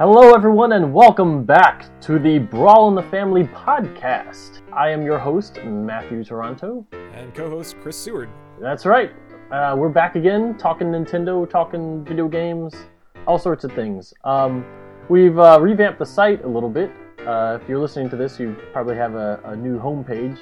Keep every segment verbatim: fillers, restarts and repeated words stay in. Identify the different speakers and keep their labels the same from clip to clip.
Speaker 1: Hello everyone and welcome back to the Brawl in the Family podcast. I am your host, Matthew Toronto.
Speaker 2: And co-host Chris Seward.
Speaker 1: That's right. Uh, we're back again, talking Nintendo, talking video games, all sorts of things. Um, we've uh, revamped the site a little bit. Uh, if you're listening to this, you probably have a, a new homepage.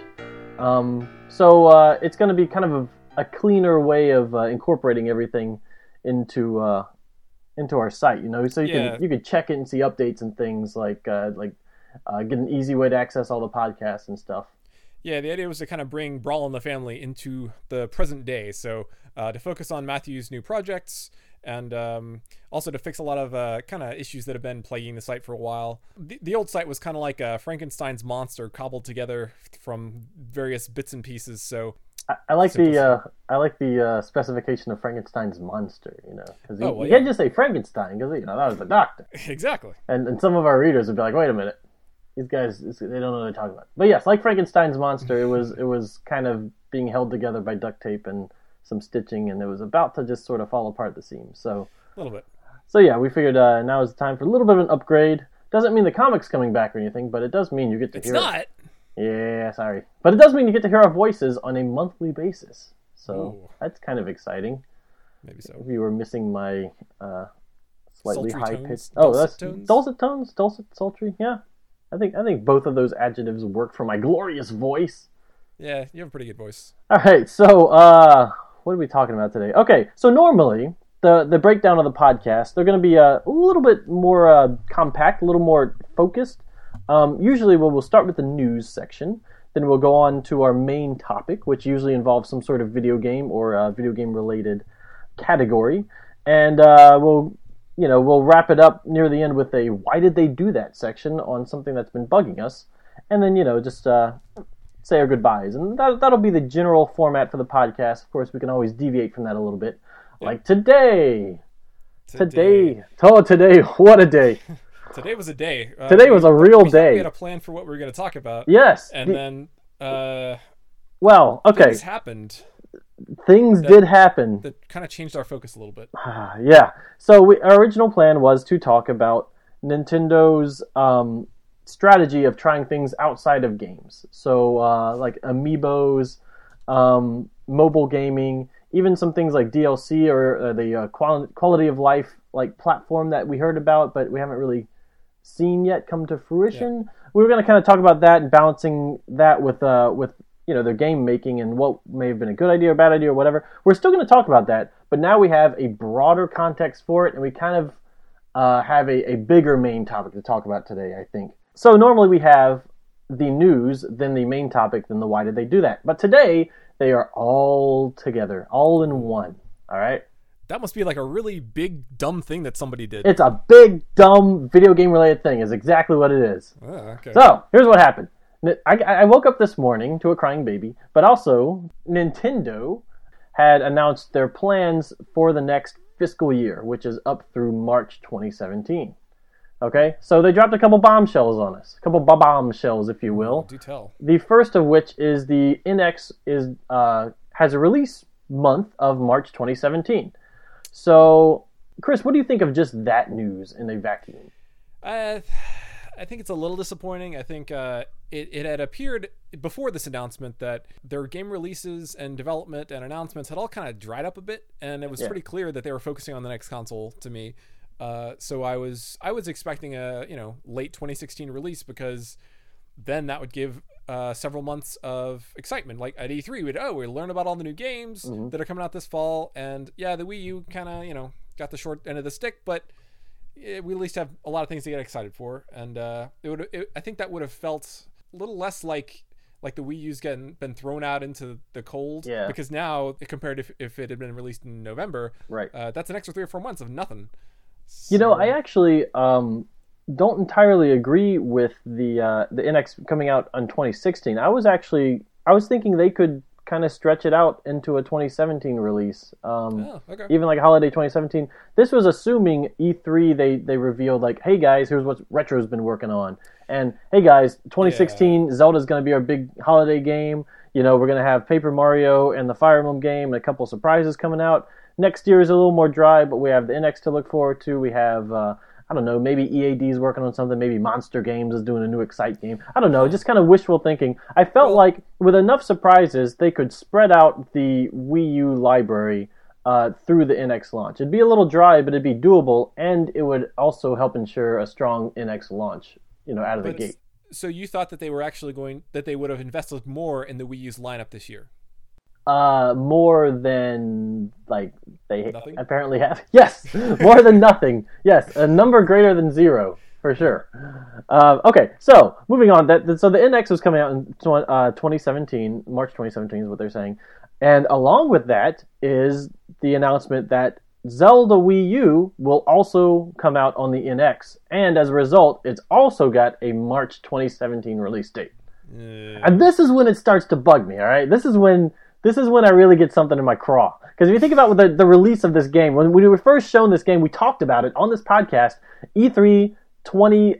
Speaker 1: Um, so uh, it's going to be kind of a, a cleaner way of uh, incorporating everything into uh, into our site. You know, so you
Speaker 2: yeah.
Speaker 1: can you can check it and see updates and things like uh, like uh, get an easy way to access all the podcasts and stuff.
Speaker 2: Yeah, the idea was to kind of bring Brawl in the Family into the present day. So uh, to focus on Matthew's new projects and um, also to fix a lot of uh, kind of issues that have been plaguing the site for a while. The, the old site was kind of like a Frankenstein's monster cobbled together from various bits and pieces. So
Speaker 1: I, I like the uh, I like the uh, specification of Frankenstein's monster. You know, because you,
Speaker 2: oh, well,
Speaker 1: you
Speaker 2: yeah.
Speaker 1: can't just say Frankenstein because you know that was the doctor.
Speaker 2: Exactly.
Speaker 1: And and some of our readers would be like, wait a minute. These guys, they don't know what they're talking about. But yes, like Frankenstein's monster, it was it was kind of being held together by duct tape and some stitching, and it was about to just sort of fall apart at the seams. So
Speaker 2: a little bit.
Speaker 1: So yeah, we figured uh, now is the time for a little bit of an upgrade. Doesn't mean the comic's coming back or anything, but it does mean you get to
Speaker 2: it's
Speaker 1: hear
Speaker 2: not.
Speaker 1: it. Yeah, sorry. But it does mean you get to hear our voices on a monthly basis. So
Speaker 2: Ooh.
Speaker 1: That's kind of exciting.
Speaker 2: Maybe so.
Speaker 1: If you were missing my uh, slightly
Speaker 2: Sultry
Speaker 1: high-pitched...
Speaker 2: tones?
Speaker 1: Oh,
Speaker 2: Dulcet
Speaker 1: that's...
Speaker 2: tones?
Speaker 1: Dulcet tones? Dulcet, sultry, yeah. I think I think both of those adjectives work for my glorious voice.
Speaker 2: Yeah, you have a pretty good voice.
Speaker 1: All right, so uh, what are we talking about today? Okay, so normally the the breakdown of the podcast, they're going to be a little bit more uh, compact, a little more focused. Um, usually we'll, we'll start with the news section, then we'll go on to our main topic, which usually involves some sort of video game or uh, video game related category, and uh, we'll you know, we'll wrap it up near the end with a why did they do that section on something that's been bugging us. And then, you know, just uh, say our goodbyes. And that, that'll be the general format for the podcast. Of course, we can always deviate from that a little bit. Yeah. Like today. Today. Today. Oh, today. What a day.
Speaker 2: Today was a day. Uh,
Speaker 1: today was a real
Speaker 2: we
Speaker 1: day.
Speaker 2: We had a plan for what we were going to talk about.
Speaker 1: Yes.
Speaker 2: And the, then, uh...
Speaker 1: Well, okay.
Speaker 2: Things happened.
Speaker 1: Things
Speaker 2: that,
Speaker 1: did happen.
Speaker 2: That kind of changed our focus a little bit.
Speaker 1: Yeah. So we, our original plan was to talk about Nintendo's um, strategy of trying things outside of games. So uh, like amiibos, um, mobile gaming, even some things like D L C or uh, the uh, quali- quality of life like platform that we heard about, but we haven't really seen yet come to fruition. Yeah. We were going to kind of talk about that and balancing that with uh, with you know, their game making and what may have been a good idea or bad idea or whatever. We're still going to talk about that, but now we have a broader context for it, and we kind of uh, have a, a bigger main topic to talk about today, I think. So normally we have the news, then the main topic, then the why did they do that. But today, they are all together, all in one, all right?
Speaker 2: That must be like a really big, dumb thing that somebody did.
Speaker 1: It's a big, dumb video game-related thing is exactly what it is.
Speaker 2: Oh, okay.
Speaker 1: So, here's what happened. I, I woke up this morning to a crying baby, but also Nintendo had announced their plans for the next fiscal year, which is up through March twenty seventeen. Okay, so they dropped a couple bombshells on us, a couple bombshells, if you will.
Speaker 2: Do tell.
Speaker 1: The first of which is the N X is uh, has a release month of March twenty seventeen. So, Chris, what do you think of just that news in a vacuum?
Speaker 2: Uh, I think it's a little disappointing. I think uh, it, it had appeared before this announcement that their game releases and development and announcements had all kind of dried up a bit, and it was yeah. pretty clear that they were focusing on the next console to me. Uh, so I was I was expecting a you know late twenty sixteen release, because then that would give uh, several months of excitement. Like at E three, we'd oh we learn about all the new games mm-hmm. that are coming out this fall, and yeah, the Wii U kind of you know got the short end of the stick, but we at least have a lot of things to get excited for, and uh, it would. It, I think that would have felt a little less like like the Wii U's getting been thrown out into the cold.
Speaker 1: Yeah.
Speaker 2: Because now, compared to if, if it had been released in November,
Speaker 1: right?
Speaker 2: Uh, that's an extra three or four months of nothing.
Speaker 1: So... You know, I actually um, don't entirely agree with the uh, the N X coming out on twenty sixteen. I was actually I was thinking they could kind of stretch it out into a twenty seventeen release. Um,
Speaker 2: oh, okay.
Speaker 1: Even like holiday twenty seventeen. This was assuming E three, they, they revealed like, hey guys, here's what Retro's been working on. And hey guys, twenty sixteen, yeah. Zelda's going to be our big holiday game. You know, we're going to have Paper Mario and the Fire Emblem game and a couple surprises coming out. Next year is a little more dry, but we have the N X to look forward to. We have uh, I don't know, maybe E A D is working on something, maybe Monster Games is doing a new Excite game. I don't know, just kind of wishful thinking. I felt well, like with enough surprises, they could spread out the Wii U library uh, through the N X launch. It'd be a little dry, but it'd be doable, and it would also help ensure a strong N X launch, you know, out of the gate.
Speaker 2: So you thought that they were actually going, that they would have invested more in the Wii U's lineup this year?
Speaker 1: Uh, more than, like, they
Speaker 2: nothing?
Speaker 1: apparently have. Yes, more than nothing. Yes, a number greater than zero, for sure. Uh, okay, so, moving on. That So the N X was coming out in uh, twenty seventeen, March twenty seventeen is what they're saying. And along with that is the announcement that Zelda Wii U will also come out on the N X. And as a result, it's also got a March twenty seventeen release date. Uh... And this is when it starts to bug me, all right? This is when... This is when I really get something in my craw. Because if you think about the, the release of this game, when we were first shown this game, we talked about it on this podcast. E three twenty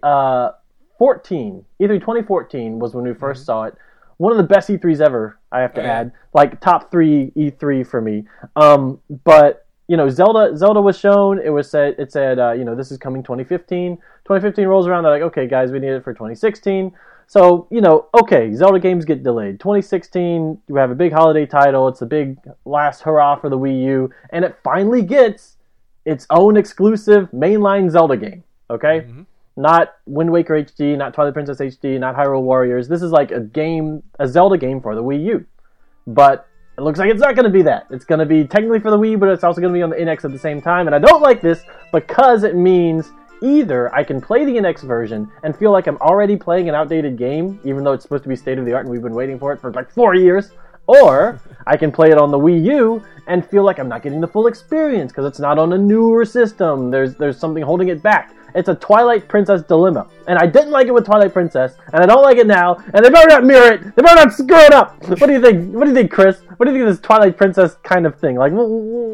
Speaker 1: fourteen. E three twenty fourteen was when we first mm-hmm. saw it. One of the best E threes ever, I have to oh, add. Yeah. Like, top three E three for me. Um, but, you know, Zelda Zelda was shown. It was said, it said, uh, you know, this is coming twenty fifteen. twenty fifteen rolls around. They're like, okay, guys, we need it for twenty sixteen. So, you know, okay, Zelda games get delayed. twenty sixteen, we have a big holiday title. It's a big last hurrah for the Wii U. And it finally gets its own exclusive mainline Zelda game, okay? Mm-hmm. Not Wind Waker H D, not Twilight Princess H D, not Hyrule Warriors. This is like a game, a Zelda game for the Wii U. But it looks like it's not going to be that. It's going to be technically for the Wii, but it's also going to be on the N X at the same time. And I don't like this because it means... Either I can play the N X version and feel like I'm already playing an outdated game, even though it's supposed to be state-of-the-art and we've been waiting for it for like four years, or I can play it on the Wii U and feel like I'm not getting the full experience because it's not on a newer system. There's there's something holding it back. It's a Twilight Princess dilemma. And I didn't like it with Twilight Princess, and I don't like it now, and they better not mirror it! They better not screw it up! What do you think? What do you think, Chris? What do you think of this Twilight Princess kind of thing? Like, what,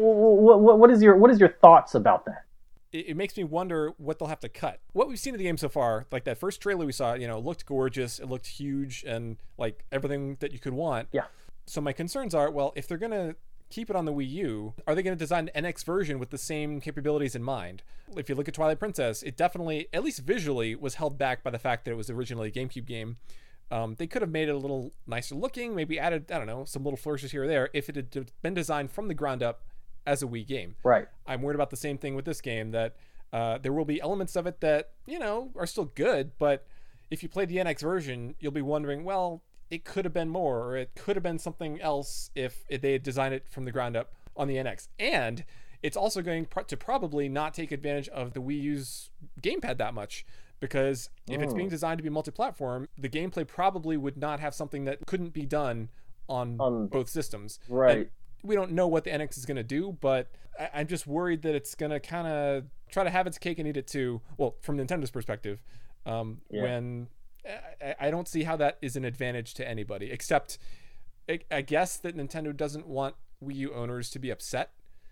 Speaker 1: what, what is your what is your thoughts about that?
Speaker 2: It makes me wonder what they'll have to cut. What we've seen of the game so far, like that first trailer we saw, you know, looked gorgeous. It looked huge and like everything that you could want.
Speaker 1: Yeah.
Speaker 2: So my concerns are, well, if they're going to keep it on the Wii U, are they going to design an N X version with the same capabilities in mind? If you look at Twilight Princess, it definitely, at least visually, was held back by the fact that it was originally a GameCube game. Um, they could have made it a little nicer looking, maybe added, I don't know, some little flourishes here or there if it had been designed from the ground up as a Wii game.
Speaker 1: Right.
Speaker 2: I'm worried about the same thing with this game, that uh, there will be elements of it that, you know, are still good, but if you play the N X version, you'll be wondering, well, it could have been more, or it could have been something else if they had designed it from the ground up on the N X. And it's also going to probably not take advantage of the Wii U's gamepad that much, because if oh. it's being designed to be multi-platform, the gameplay probably would not have something that couldn't be done on um, both systems.
Speaker 1: Right.
Speaker 2: And we don't know what the N X is going to do, but I- I'm just worried that it's going to kind of try to have its cake and eat it too. Well, from Nintendo's perspective, um, yeah. when I-, I don't see how that is an advantage to anybody, except I, I guess that Nintendo doesn't want Wii U owners to be upset.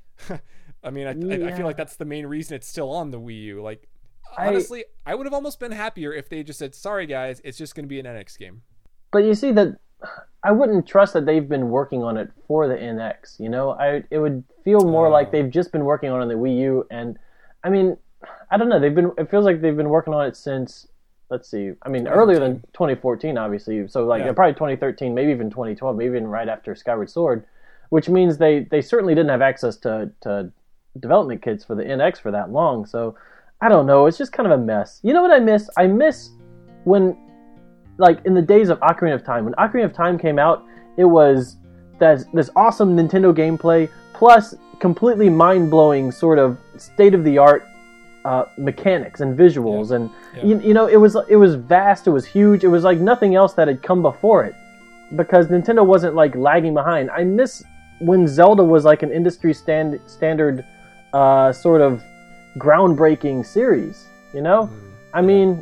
Speaker 2: I mean, I, yeah. I feel like that's the main reason it's still on the Wii U. Like, honestly, I, I would have almost been happier if they just said, sorry guys, it's just going to be an N X game.
Speaker 1: But you see that I wouldn't trust that they've been working on it for the N X, you know? I it would feel more oh. like they've just been working on it on the Wii U, and I mean, I don't know, they've been it feels like they've been working on it since, let's see, I mean, earlier than twenty fourteen, obviously, so like yeah. probably twenty thirteen, maybe even twenty twelve, maybe even right after Skyward Sword, which means they, they certainly didn't have access to, to development kits for the N X for that long, so I don't know, it's just kind of a mess. You know what I miss? I miss when, like, in the days of Ocarina of Time, when Ocarina of Time came out, it was this, this awesome Nintendo gameplay, plus completely mind-blowing sort of state-of-the-art uh, mechanics and visuals, yeah. and yeah. You, you know, it was it was vast, it was huge, it was like nothing else that had come before it, because Nintendo wasn't, like, lagging behind. I miss when Zelda was, like, an industry stand, standard uh, sort of groundbreaking series, you know? Mm, I yeah. mean...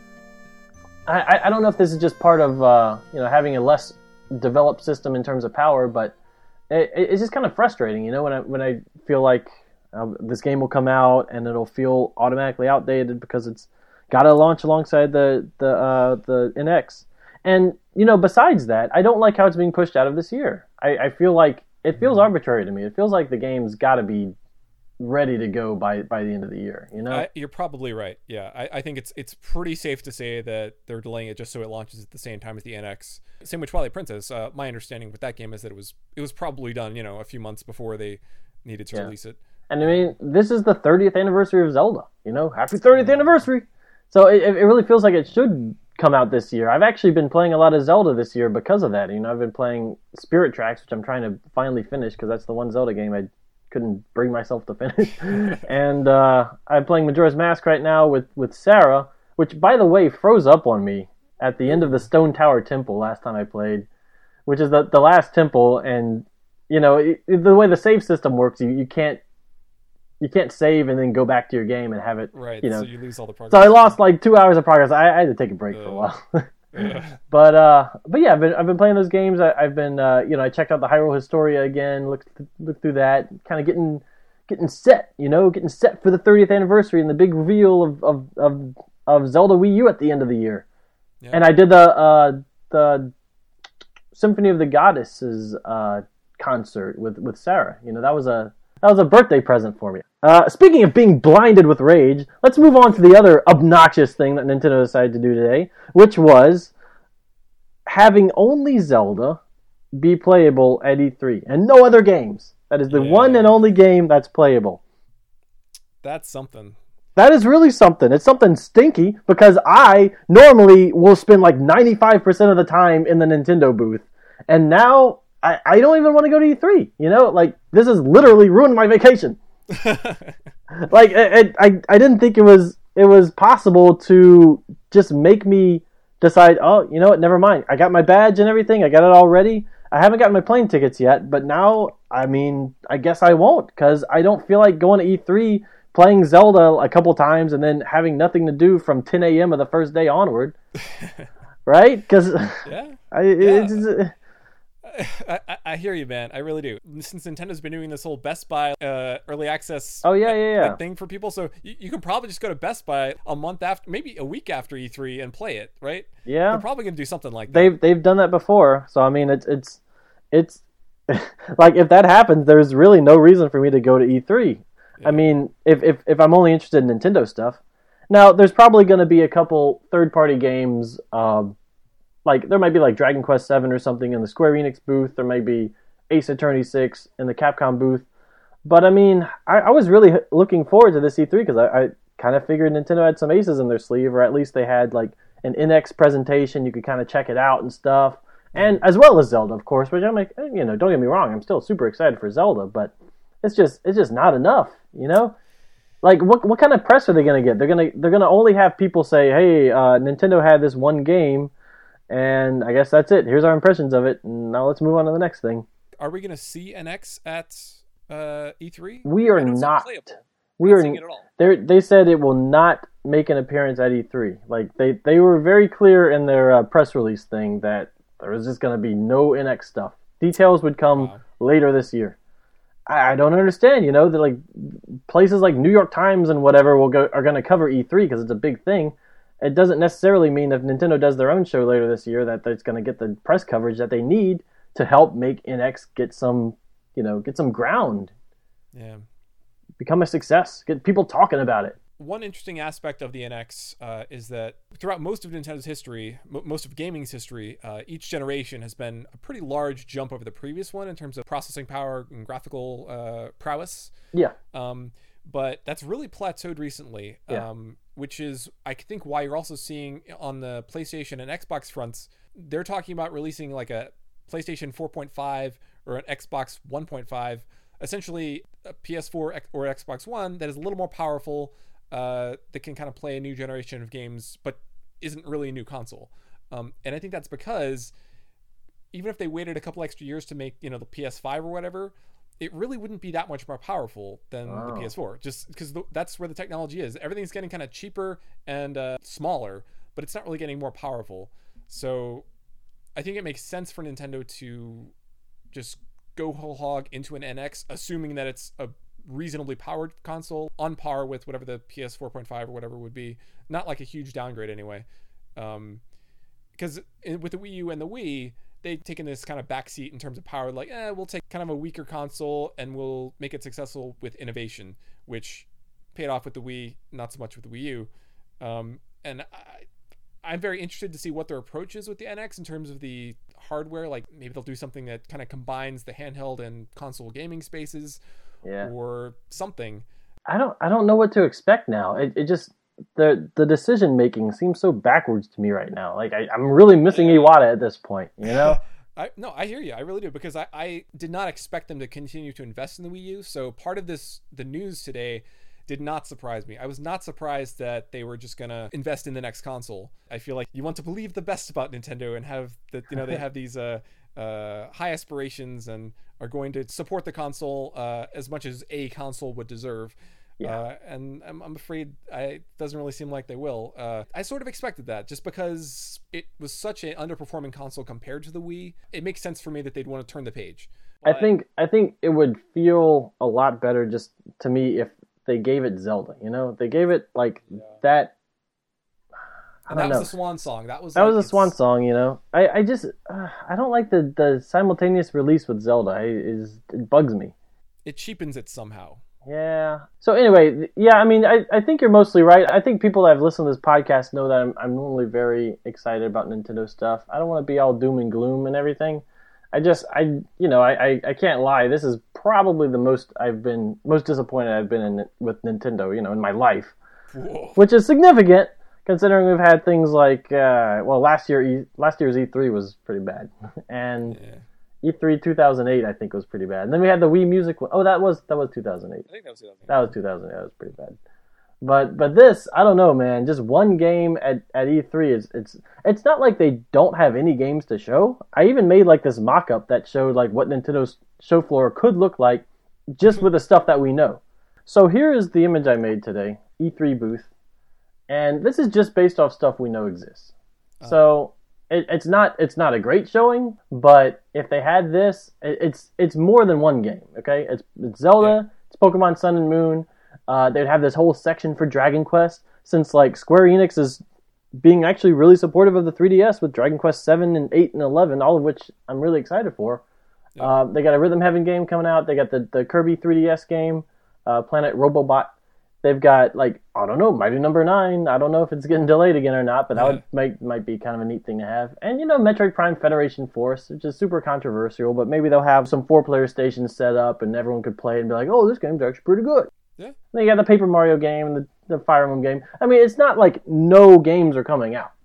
Speaker 1: I, I don't know if this is just part of uh, you know, having a less developed system in terms of power, but it, it's just kind of frustrating, you know, when I when I feel like uh, this game will come out and it'll feel automatically outdated because it's got to launch alongside the the uh, the N X. And you know, besides that, I don't like how it's being pushed out of this year. I, I feel like it feels arbitrary to me. It feels like the game's got to be ready to go by by the end of the year. You know,
Speaker 2: I, you're probably right. Yeah, I, I think it's it's pretty safe to say that they're delaying it just so it launches at the same time as the N X. Same with Twilight Princess. Uh, my understanding with that game is that it was it was probably done, you know, a few months before they needed to yeah. release it.
Speaker 1: And I mean, this is the thirtieth anniversary of Zelda. You know, happy thirtieth anniversary. So it, it really feels like it should come out this year. I've actually been playing a lot of Zelda this year because of that. You know, I've been playing Spirit Tracks, which I'm trying to finally finish because that's the one Zelda game I couldn't bring myself to finish. and uh, I'm playing Majora's Mask right now with, with Sarah, which, by the way, froze up on me at the end of the Stone Tower Temple last time I played, which is the, the last temple. And, you know, it, the way the save system works, you, you can't you can't save and then go back to your game and have it,
Speaker 2: right,
Speaker 1: you know.
Speaker 2: So you lose all the progress.
Speaker 1: So I lost like two hours of progress. I, I had to take a break uh, for a while. Yeah. But uh, but yeah, I've been I've been playing those games. I, I've been uh, you know I checked out the Hyrule Historia again, looked looked through that, kind of getting getting set, you know, getting set for the thirtieth anniversary and the big reveal of of of, of Zelda Wii U at the end of the year. Yeah. And I did the uh, the Symphony of the Goddesses uh, concert with, with Sarah. You know, that was a that was a birthday present for me. Uh, speaking of being blinded with rage, let's move on to the other obnoxious thing that Nintendo decided to do today, which was having only Zelda be playable at E three and no other games. That is the yeah. one and only game that's playable.
Speaker 2: That's something.
Speaker 1: That is really something. It's something stinky because I normally will spend like ninety-five percent of the time in the Nintendo booth. And now I, I don't even want to go to E three. You know, like this has literally ruined my vacation. like I, I, I didn't think it was it was possible to just make me decide, oh, you know what, never mind. I got my badge and everything. I got it all ready. I haven't gotten my plane tickets yet, but now, I mean, I guess I won't because I don't feel like going to E three, playing Zelda a couple times, and then having nothing to do from ten a.m. of the first day onward. Right? Because
Speaker 2: yeah.
Speaker 1: I,
Speaker 2: yeah.
Speaker 1: it's,
Speaker 2: I, I, I hear you, man. I really do. Since Nintendo's been doing this whole Best Buy uh, early access
Speaker 1: oh, yeah, yeah, yeah.
Speaker 2: thing for people, so you, you can probably just go to Best Buy a month after, maybe a week after E three and play it, right?
Speaker 1: Yeah.
Speaker 2: They're probably going to do something like that.
Speaker 1: They've, they've done that before, so I mean, it's, it's, it's like if that happens, there's really no reason for me to go to E three. Yeah. I mean, if, if, if I'm only interested in Nintendo stuff. Now, there's probably going to be a couple third-party games, um, like there might be like Dragon Quest seven or something in the Square Enix booth. There might be Ace Attorney six in the Capcom booth. But I mean, I, I was really looking forward to this E three because I, I kind of figured Nintendo had some aces in their sleeve, or at least they had like an N X presentation. You could kind of check it out and stuff. And as well as Zelda, of course, which I'm like, you know, don't get me wrong, I'm still super excited for Zelda, but it's just it's just not enough, you know? Like what what kind of press are they gonna get? They're gonna they're gonna only have people say, hey, uh, Nintendo had this one game. And I guess that's it. Here's our impressions of it. Now let's move on to the next thing.
Speaker 2: Are we going to see N X at uh, E three?
Speaker 1: We are not. We are. They they said it will not make an appearance at E three. Like they, they were very clear in their uh, press release thing that there was just going to be no N X stuff. Details would come wow. later this year. I, I don't understand. You know that like places like New York Times and whatever will go are going to cover E three because it's a big thing. It doesn't necessarily mean if Nintendo does their own show later this year that it's going to get the press coverage that they need to help make N X get some, you know, get some ground.
Speaker 2: Yeah.
Speaker 1: Become a success. Get people talking about it.
Speaker 2: One interesting aspect of the N X uh, is that throughout most of Nintendo's history, m- most of gaming's history, uh, each generation has been a pretty large jump over the previous one in terms of processing power and graphical uh, prowess.
Speaker 1: Yeah.
Speaker 2: Um, but that's really plateaued recently.
Speaker 1: Yeah.
Speaker 2: Um, which is, I think, why you're also seeing on the PlayStation and Xbox fronts, they're talking about releasing like a PlayStation four point five or an Xbox one point five, essentially a P S four or Xbox One that is a little more powerful, uh, that can kind of play a new generation of games, but isn't really a new console. Um, and I think that's because even if they waited a couple extra years to make, you know, the P S five or whatever, it really wouldn't be that much more powerful than oh. the P S four, just because that's where the technology is. Everything's getting kind of cheaper and uh, smaller, but it's not really getting more powerful. So I think it makes sense for Nintendo to just go whole hog into an N X, assuming that it's a reasonably powered console on par with whatever the P S four point five or whatever would be. Not like a huge downgrade anyway. Um, because with the Wii U and the Wii, they've taken this kind of backseat in terms of power. Like, eh, we'll take kind of a weaker console and we'll make it successful with innovation, which paid off with the Wii, not so much with the Wii U. Um, and I, I'm very interested to see what their approach is with the N X in terms of the hardware. Like maybe they'll do something that kind of combines the handheld and console gaming spaces,
Speaker 1: yeah.
Speaker 2: or something.
Speaker 1: I don't I don't know what to expect now. It it just the the decision making seems so backwards to me right now. Like I, I'm really missing Iwata at this point, you know?
Speaker 2: I no, I hear you. I really do, because I, I did not expect them to continue to invest in the Wii U. So part of this, the news today, did not surprise me. I was not surprised that they were just gonna invest in the next console. I feel like you want to believe the best about Nintendo and have that, you know, they have these uh, uh, high aspirations and are going to support the console uh, as much as a console would deserve. Yeah. Uh, and I'm, I'm afraid I, it doesn't really seem like they will. Uh, I sort of expected that just because it was such an underperforming console compared to the Wii. It makes sense for me that they'd want to turn the page. But...
Speaker 1: I think I think it would feel a lot better just to me if they gave it Zelda. You know, they gave it like yeah. that. I
Speaker 2: and
Speaker 1: don't
Speaker 2: that
Speaker 1: know.
Speaker 2: was the swan song. That was
Speaker 1: that
Speaker 2: like
Speaker 1: was a swan song. You know, I I just uh, I don't like the the simultaneous release with Zelda. I, is it bugs me.
Speaker 2: It cheapens it somehow.
Speaker 1: Yeah. So anyway, yeah, I mean, I, I think you're mostly right. I think people that have listened to this podcast know that I'm, I'm normally very excited about Nintendo stuff. I don't want to be all doom and gloom and everything. I just, I, you know, I, I, I can't lie. This is probably the most I've been, most disappointed I've been in with Nintendo, you know, in my life. Whoa. Which is significant considering we've had things like, uh, well, last year, e, last year's E three was pretty bad. And... Yeah. E three two thousand eight, I think, was pretty bad. And then we had the Wii Music one. Oh, that was that was two thousand eight.
Speaker 2: I think that was two thousand eight.
Speaker 1: That was two thousand eight. That was pretty bad. But but this, I don't know, man. Just one game at, at E three is it's it's not like they don't have any games to show. I even made like this mock-up that showed like what Nintendo's show floor could look like just with the stuff that we know. So here is the image I made today, E three booth. And this is just based off stuff we know exists. Uh-huh. So It, it's not it's not a great showing, but if they had this, it, it's it's more than one game. Okay, it's it's Zelda, yeah. It's Pokemon Sun and Moon. Uh, they'd have this whole section for Dragon Quest, since like Square Enix is being actually really supportive of the three D S with Dragon Quest seven and eight and eleven, all of which I'm really excited for. Yeah. Uh, they got a Rhythm Heaven game coming out. They got the the Kirby three D S game, uh, Planet Robobot. They've got, like, I don't know, Mighty Number Nine. I don't know if it's getting delayed again or not, but that yeah. would make, might be kind of a neat thing to have. And, you know, Metroid Prime Federation Force, which is super controversial, but maybe they'll have some four-player stations set up and everyone could play and be like, oh, this game's actually pretty good.
Speaker 2: Yeah.
Speaker 1: Then you got the Paper Mario game and the, the Fire Emblem game. I mean, it's not like no games are coming out.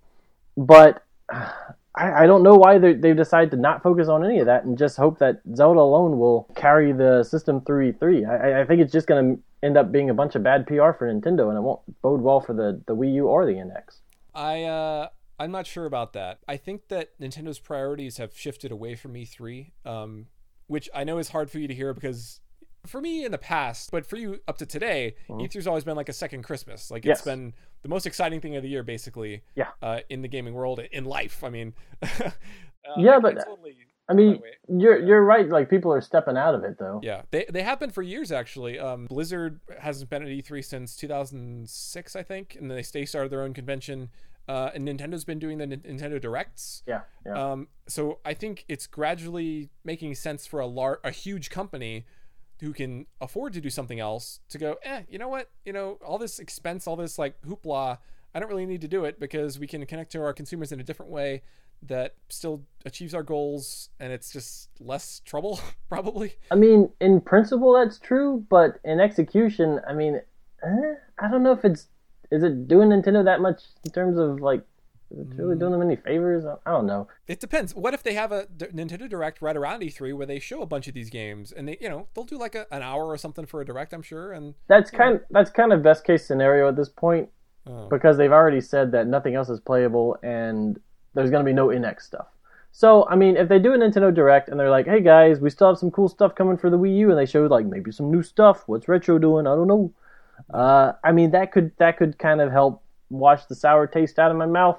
Speaker 1: But uh, I, I don't know why they've decided to not focus on any of that and just hope that Zelda alone will carry the system through E three. I, I think it's just going to end up being a bunch of bad P R for Nintendo, and it won't bode well for the, the Wii U or the N X.
Speaker 2: I, uh, I'm not sure about that. I think that Nintendo's priorities have shifted away from E three, um, which I know is hard for you to hear because for me in the past, but for you up to today, mm-hmm. E three's always been like a second Christmas. Like it's yes. been the most exciting thing of the year, basically,
Speaker 1: yeah.
Speaker 2: uh, in the gaming world, in life. I mean, uh,
Speaker 1: yeah,
Speaker 2: I
Speaker 1: but... Totally I mean, you're you're right. Like people are stepping out of it, though.
Speaker 2: Yeah, they they have been for years actually. Um, Blizzard hasn't been at E three since two thousand six, I think, and they they started their own convention. Uh, and Nintendo's been doing the N- Nintendo Directs.
Speaker 1: Yeah, yeah.
Speaker 2: Um, so I think it's gradually making sense for a lar- a huge company who can afford to do something else to go. Eh, you know what? You know, all this expense, all this like hoopla. I don't really need to do it because we can connect to our consumers in a different way that still achieves our goals, and it's just less trouble, probably.
Speaker 1: I mean, in principle, that's true, but in execution, I mean, eh, I don't know if it's, is it doing Nintendo that much in terms of, like, is it really doing them any favors? I don't know.
Speaker 2: It depends. What if they have a D- Nintendo Direct right around E three where they show a bunch of these games, and they, you know, they'll do like a, an hour or something for a Direct, I'm sure, and
Speaker 1: that's kind know. that's kind of best case scenario at this point, oh. because they've already said that nothing else is playable, and there's going to be no N X stuff. So, I mean, if they do a Nintendo Direct and they're like, hey guys, we still have some cool stuff coming for the Wii U, and they show like maybe some new stuff. What's Retro doing? I don't know. Uh, I mean, that could that could kind of help wash the sour taste out of my mouth.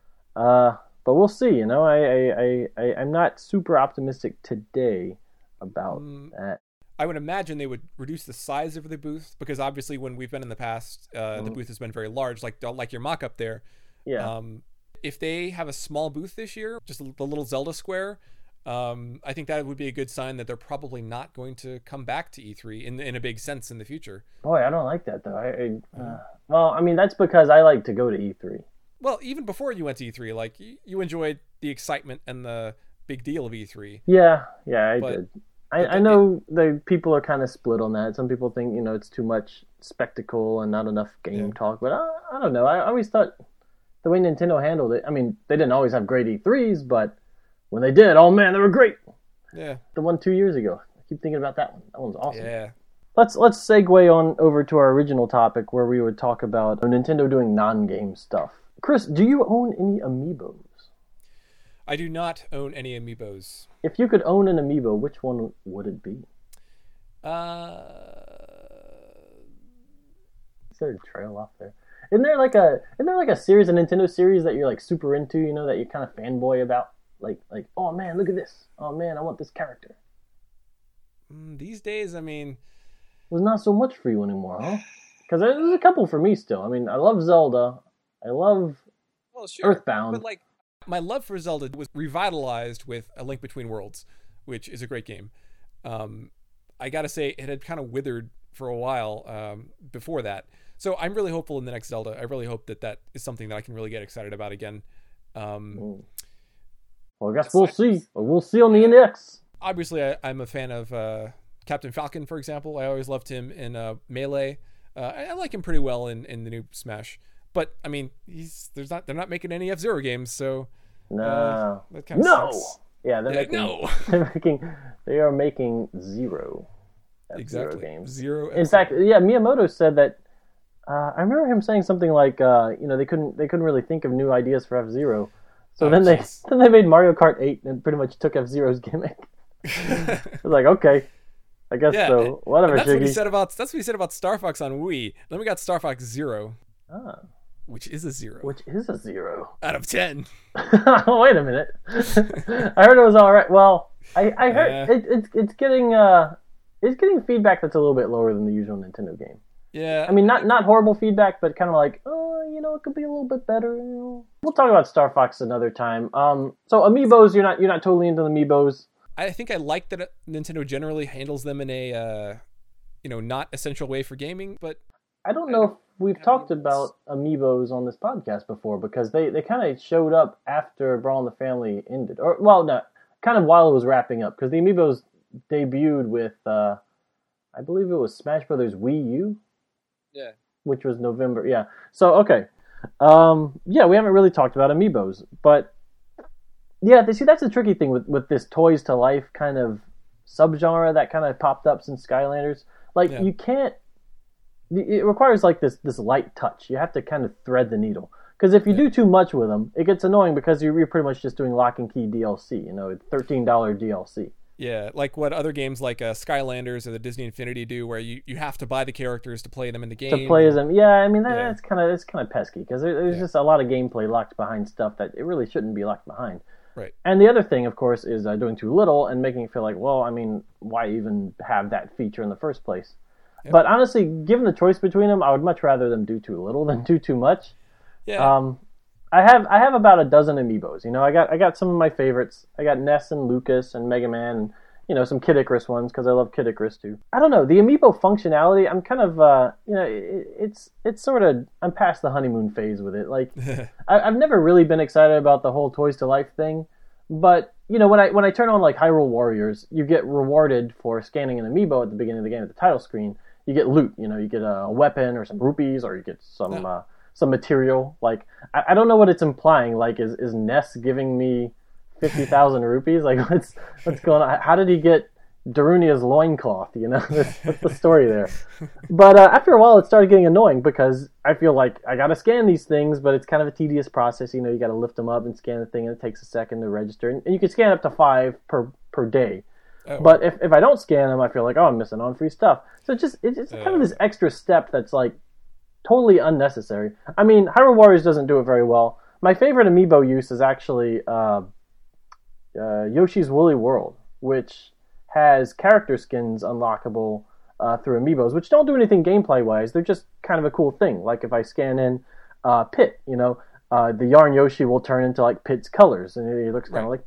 Speaker 1: Uh, but we'll see. You know, I, I, I, I'm not super optimistic today about mm. that.
Speaker 2: I would imagine they would reduce the size of the booth because obviously when we've been in the past, uh, mm. the booth has been very large, like like your mock-up there.
Speaker 1: Yeah.
Speaker 2: Um, if they have a small booth this year, just the little Zelda square, Um, I think that would be a good sign that they're probably not going to come back to E three in in a big sense in the future.
Speaker 1: Boy, I don't like that though. I, I uh, well, I mean that's because I like to go to E three.
Speaker 2: Well, even before you went to E three, like you, you enjoyed the excitement and the big deal of E three.
Speaker 1: Yeah, yeah, I
Speaker 2: but,
Speaker 1: did. I, I know the people are kind of split on that. Some people think you know it's too much spectacle and not enough game yeah. talk, but I, I don't know. I always thought the way Nintendo handled it. I mean, they didn't always have great E threes, but when they did, oh man, they were great.
Speaker 2: Yeah.
Speaker 1: The one two years ago. I keep thinking about that one. That one's awesome.
Speaker 2: Yeah.
Speaker 1: Let's let's segue on over to our original topic where we would talk about Nintendo doing non-game stuff. Chris, do you own any amiibos?
Speaker 2: I do not own any amiibos.
Speaker 1: If you could own an amiibo, which one would it be?
Speaker 2: Uh,
Speaker 1: Is there a trail off there? Isn't there like a isn't there like a series, a Nintendo series that you're like super into? You know that you're kind of fanboy about? Like like oh man, look at this! Oh man, I want this character.
Speaker 2: These days, I mean,
Speaker 1: there's not so much for you anymore, huh? Because there's a couple for me still. I mean, I love Zelda. I love well, sure. Earthbound.
Speaker 2: But like, my love for Zelda was revitalized with A Link Between Worlds, which is a great game. Um, I gotta say, it had kind of withered for a while um, before that. So I'm really hopeful in the next Zelda. I really hope that that is something that I can really get excited about again. Um,
Speaker 1: mm. Well, I guess we'll see. We'll see on the N X.
Speaker 2: Obviously, I, I'm a fan of uh, Captain Falcon, for example. I always loved him in uh, Melee. Uh, I, I like him pretty well in, in the new Smash. But I mean, he's there's not they're not making any F-Zero games, so
Speaker 1: no,
Speaker 2: uh, that kind of
Speaker 1: no,
Speaker 2: sucks.
Speaker 1: yeah, they're
Speaker 2: yeah,
Speaker 1: making
Speaker 2: no.
Speaker 1: they're making they are making zero F-Zero
Speaker 2: exactly.
Speaker 1: games.
Speaker 2: Zero.
Speaker 1: In F-Zero. fact, yeah, Miyamoto said that. Uh, I remember him saying something like, uh, you know, they couldn't they couldn't really think of new ideas for F-Zero, so oh, then geez. they then they made Mario Kart eight and pretty much took F-Zero's gimmick. It's like okay. I guess yeah, so. Whatever.
Speaker 2: That's
Speaker 1: Shiggy.
Speaker 2: what he said about. That's what he said about Star Fox on Wii. Then we got Star Fox Zero,
Speaker 1: ah.
Speaker 2: which is a zero.
Speaker 1: Which is a zero
Speaker 2: out of ten.
Speaker 1: Wait a minute. I heard it was all right. Well, I, I heard yeah. it, it's it's getting uh it's getting feedback that's a little bit lower than the usual Nintendo game.
Speaker 2: Yeah.
Speaker 1: I mean, not not horrible feedback, but kind of like, oh, you know, it could be a little bit better. You know? We'll talk about Star Fox another time. Um, so amiibos, you're not you're not totally into the amiibos.
Speaker 2: I think I like that Nintendo generally handles them in a, uh, you know, not essential way for gaming, but...
Speaker 1: I don't know if we've talked about amiibos on this podcast before, because they, they kind of showed up after Brawl in the Family ended. Or, well, no, kind of while it was wrapping up, because the amiibos debuted with, uh, I believe it was Smash Brothers Wii U?
Speaker 2: Yeah.
Speaker 1: Which was November, yeah. So, okay. Um, yeah, we haven't really talked about amiibos, but... Yeah, see, that's the tricky thing with, with this Toys to Life kind of subgenre that kind of popped up since Skylanders. Like, yeah. you can't... It requires, like, this, this light touch. You have to kind of thread the needle. Because if you yeah. do too much with them, it gets annoying because you're, you're pretty much just doing lock and key D L C, you know, thirteen dollars D L C.
Speaker 2: Yeah, like what other games like uh, Skylanders or the Disney Infinity do, where you, you have to buy the characters to play them in the game.
Speaker 1: To play as them, yeah. I mean that, yeah. that's kind of that's kind of pesky because there, there's yeah. just a lot of gameplay locked behind stuff that it really shouldn't be locked behind.
Speaker 2: Right.
Speaker 1: And the other thing, of course, is uh, doing too little and making it feel like, well, I mean, why even have that feature in the first place? Yep. But honestly, given the choice between them, I would much rather them do too little than do too much.
Speaker 2: Yeah.
Speaker 1: Um, I have I have about a dozen amiibos. You know, I got I got some of my favorites. I got Ness and Lucas and Mega Man and, you know, some Kid Icarus ones because I love Kid Icarus too. I don't know, the amiibo functionality, I'm kind of, uh, you know, it, it's it's sort of, I'm past the honeymoon phase with it. Like, I, I've never really been excited about the whole Toys to Life thing, but, you know, when I when I turn on, like, Hyrule Warriors, you get rewarded for scanning an amiibo at the beginning of the game at the title screen. You get loot, you know, you get a weapon or some rupees or you get some yeah. uh, some material. Like, I, I don't know what it's implying. Like, is, is Ness giving me fifty thousand rupees? Like, what's what's going on? How did he get Darunia's loincloth? You know, what's the story there? But uh, after a while, it started getting annoying because I feel like I got to scan these things, but it's kind of a tedious process. You know, you got to lift them up and scan the thing, and it takes a second to register. And, and you can scan up to five per per day. Oh. But if, if I don't scan them, I feel like, oh, I'm missing on free stuff. So it's just it's, it's uh. kind of this extra step that's like totally unnecessary. I mean, Hyrule Warriors doesn't do it very well. My favorite amiibo use is actually uh, uh, Yoshi's Woolly World, which has character skins unlockable uh, through amiibos, which don't do anything gameplay-wise. They're just kind of a cool thing. Like if I scan in uh, Pit, you know, uh, the Yarn Yoshi will turn into like Pit's colors, and he looks kind of right. like Pit.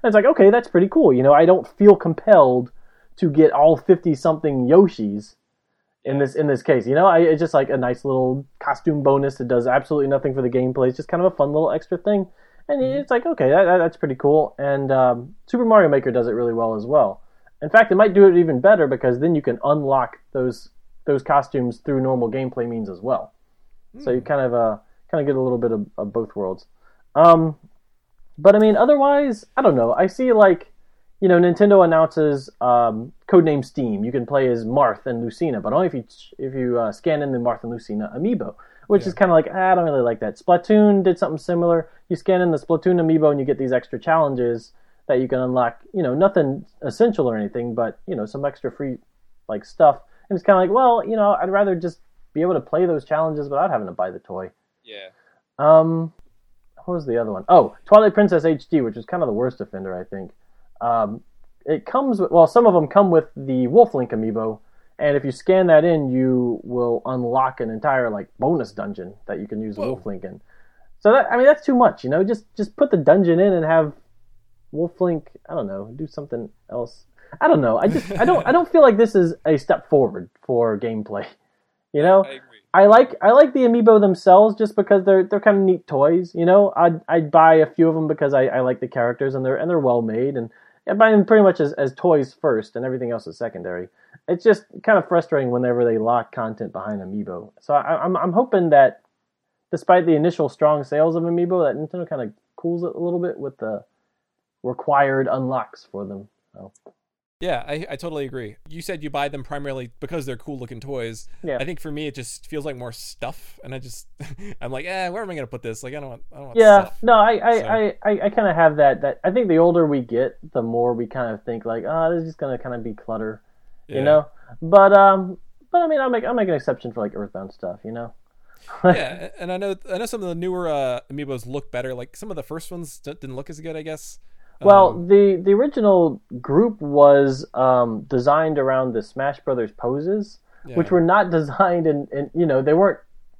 Speaker 1: it's like, okay, that's pretty cool. You know, I don't feel compelled to get all fifty-something Yoshis in this in this case. You know, I, it's just like a nice little costume bonus that does absolutely nothing for the gameplay. It's just kind of a fun little extra thing. And it's like, okay, that, that, that's pretty cool. And um, Super Mario Maker does it really well as well. In fact, it might do it even better because then you can unlock those those costumes through normal gameplay means as well. Mm. So you kind of uh, kind of get a little bit of, of both worlds. Um, but I mean, otherwise, I don't know. I see like, you know, Nintendo announces um, Codename Steam. You can play as Marth and Lucina, but only if you if you uh, scan in the Marth and Lucina amiibo. Which yeah. is kind of like, ah, I don't really like that. Splatoon did something similar. You scan in the Splatoon amiibo and you get these extra challenges that you can unlock. You know, nothing essential or anything, but, you know, some extra free, like, stuff. And it's kind of like, well, you know, I'd rather just be able to play those challenges without having to buy the toy.
Speaker 2: Yeah.
Speaker 1: Um, what was the other one? Oh, Twilight Princess H D, which is kind of the worst offender, I think. Um, it comes with, well, some of them come with the Wolf Link amiibo. And if you scan that in, you will unlock an entire like bonus dungeon that you can use Wolf Link in. So that I mean that's too much, you know. Just just put the dungeon in and have Wolf Link. I don't know, do something else. I don't know. I just I don't I don't feel like this is a step forward for gameplay. You know,
Speaker 2: I agree.
Speaker 1: I like I like the amiibo themselves just because they're they're kind of neat toys. You know, I'd I'd buy a few of them because I, I like the characters and they're and they're well made, and I buy them pretty much as, as toys first and everything else is secondary. It's just kind of frustrating whenever they lock content behind amiibo. So I, I'm I'm hoping that, despite the initial strong sales of amiibo, that Nintendo kind of cools it a little bit with the required unlocks for them. So.
Speaker 2: Yeah, I, I totally agree. You said you buy them primarily because they're cool looking toys.
Speaker 1: Yeah.
Speaker 2: I think for me it just feels like more stuff, and I just I'm like, eh, where am I gonna put this? Like I don't want, I don't want
Speaker 1: yeah,
Speaker 2: stuff.
Speaker 1: no, I I,
Speaker 2: So-
Speaker 1: I, I, I kind of have that that I think the older we get, the more we kind of think like, oh, this is just gonna kind of be clutter.
Speaker 2: Yeah.
Speaker 1: You know, but um, but I mean, I'll make I'll make an exception for like Earthbound stuff, you know.
Speaker 2: Yeah, and I know I know some of the newer uh, amiibos look better. Like some of the first ones d- didn't look as good, I guess.
Speaker 1: Well,
Speaker 2: Um,
Speaker 1: the the original group was um, designed around the Smash Brothers poses,
Speaker 2: yeah.
Speaker 1: which were not designed in, in you know they weren't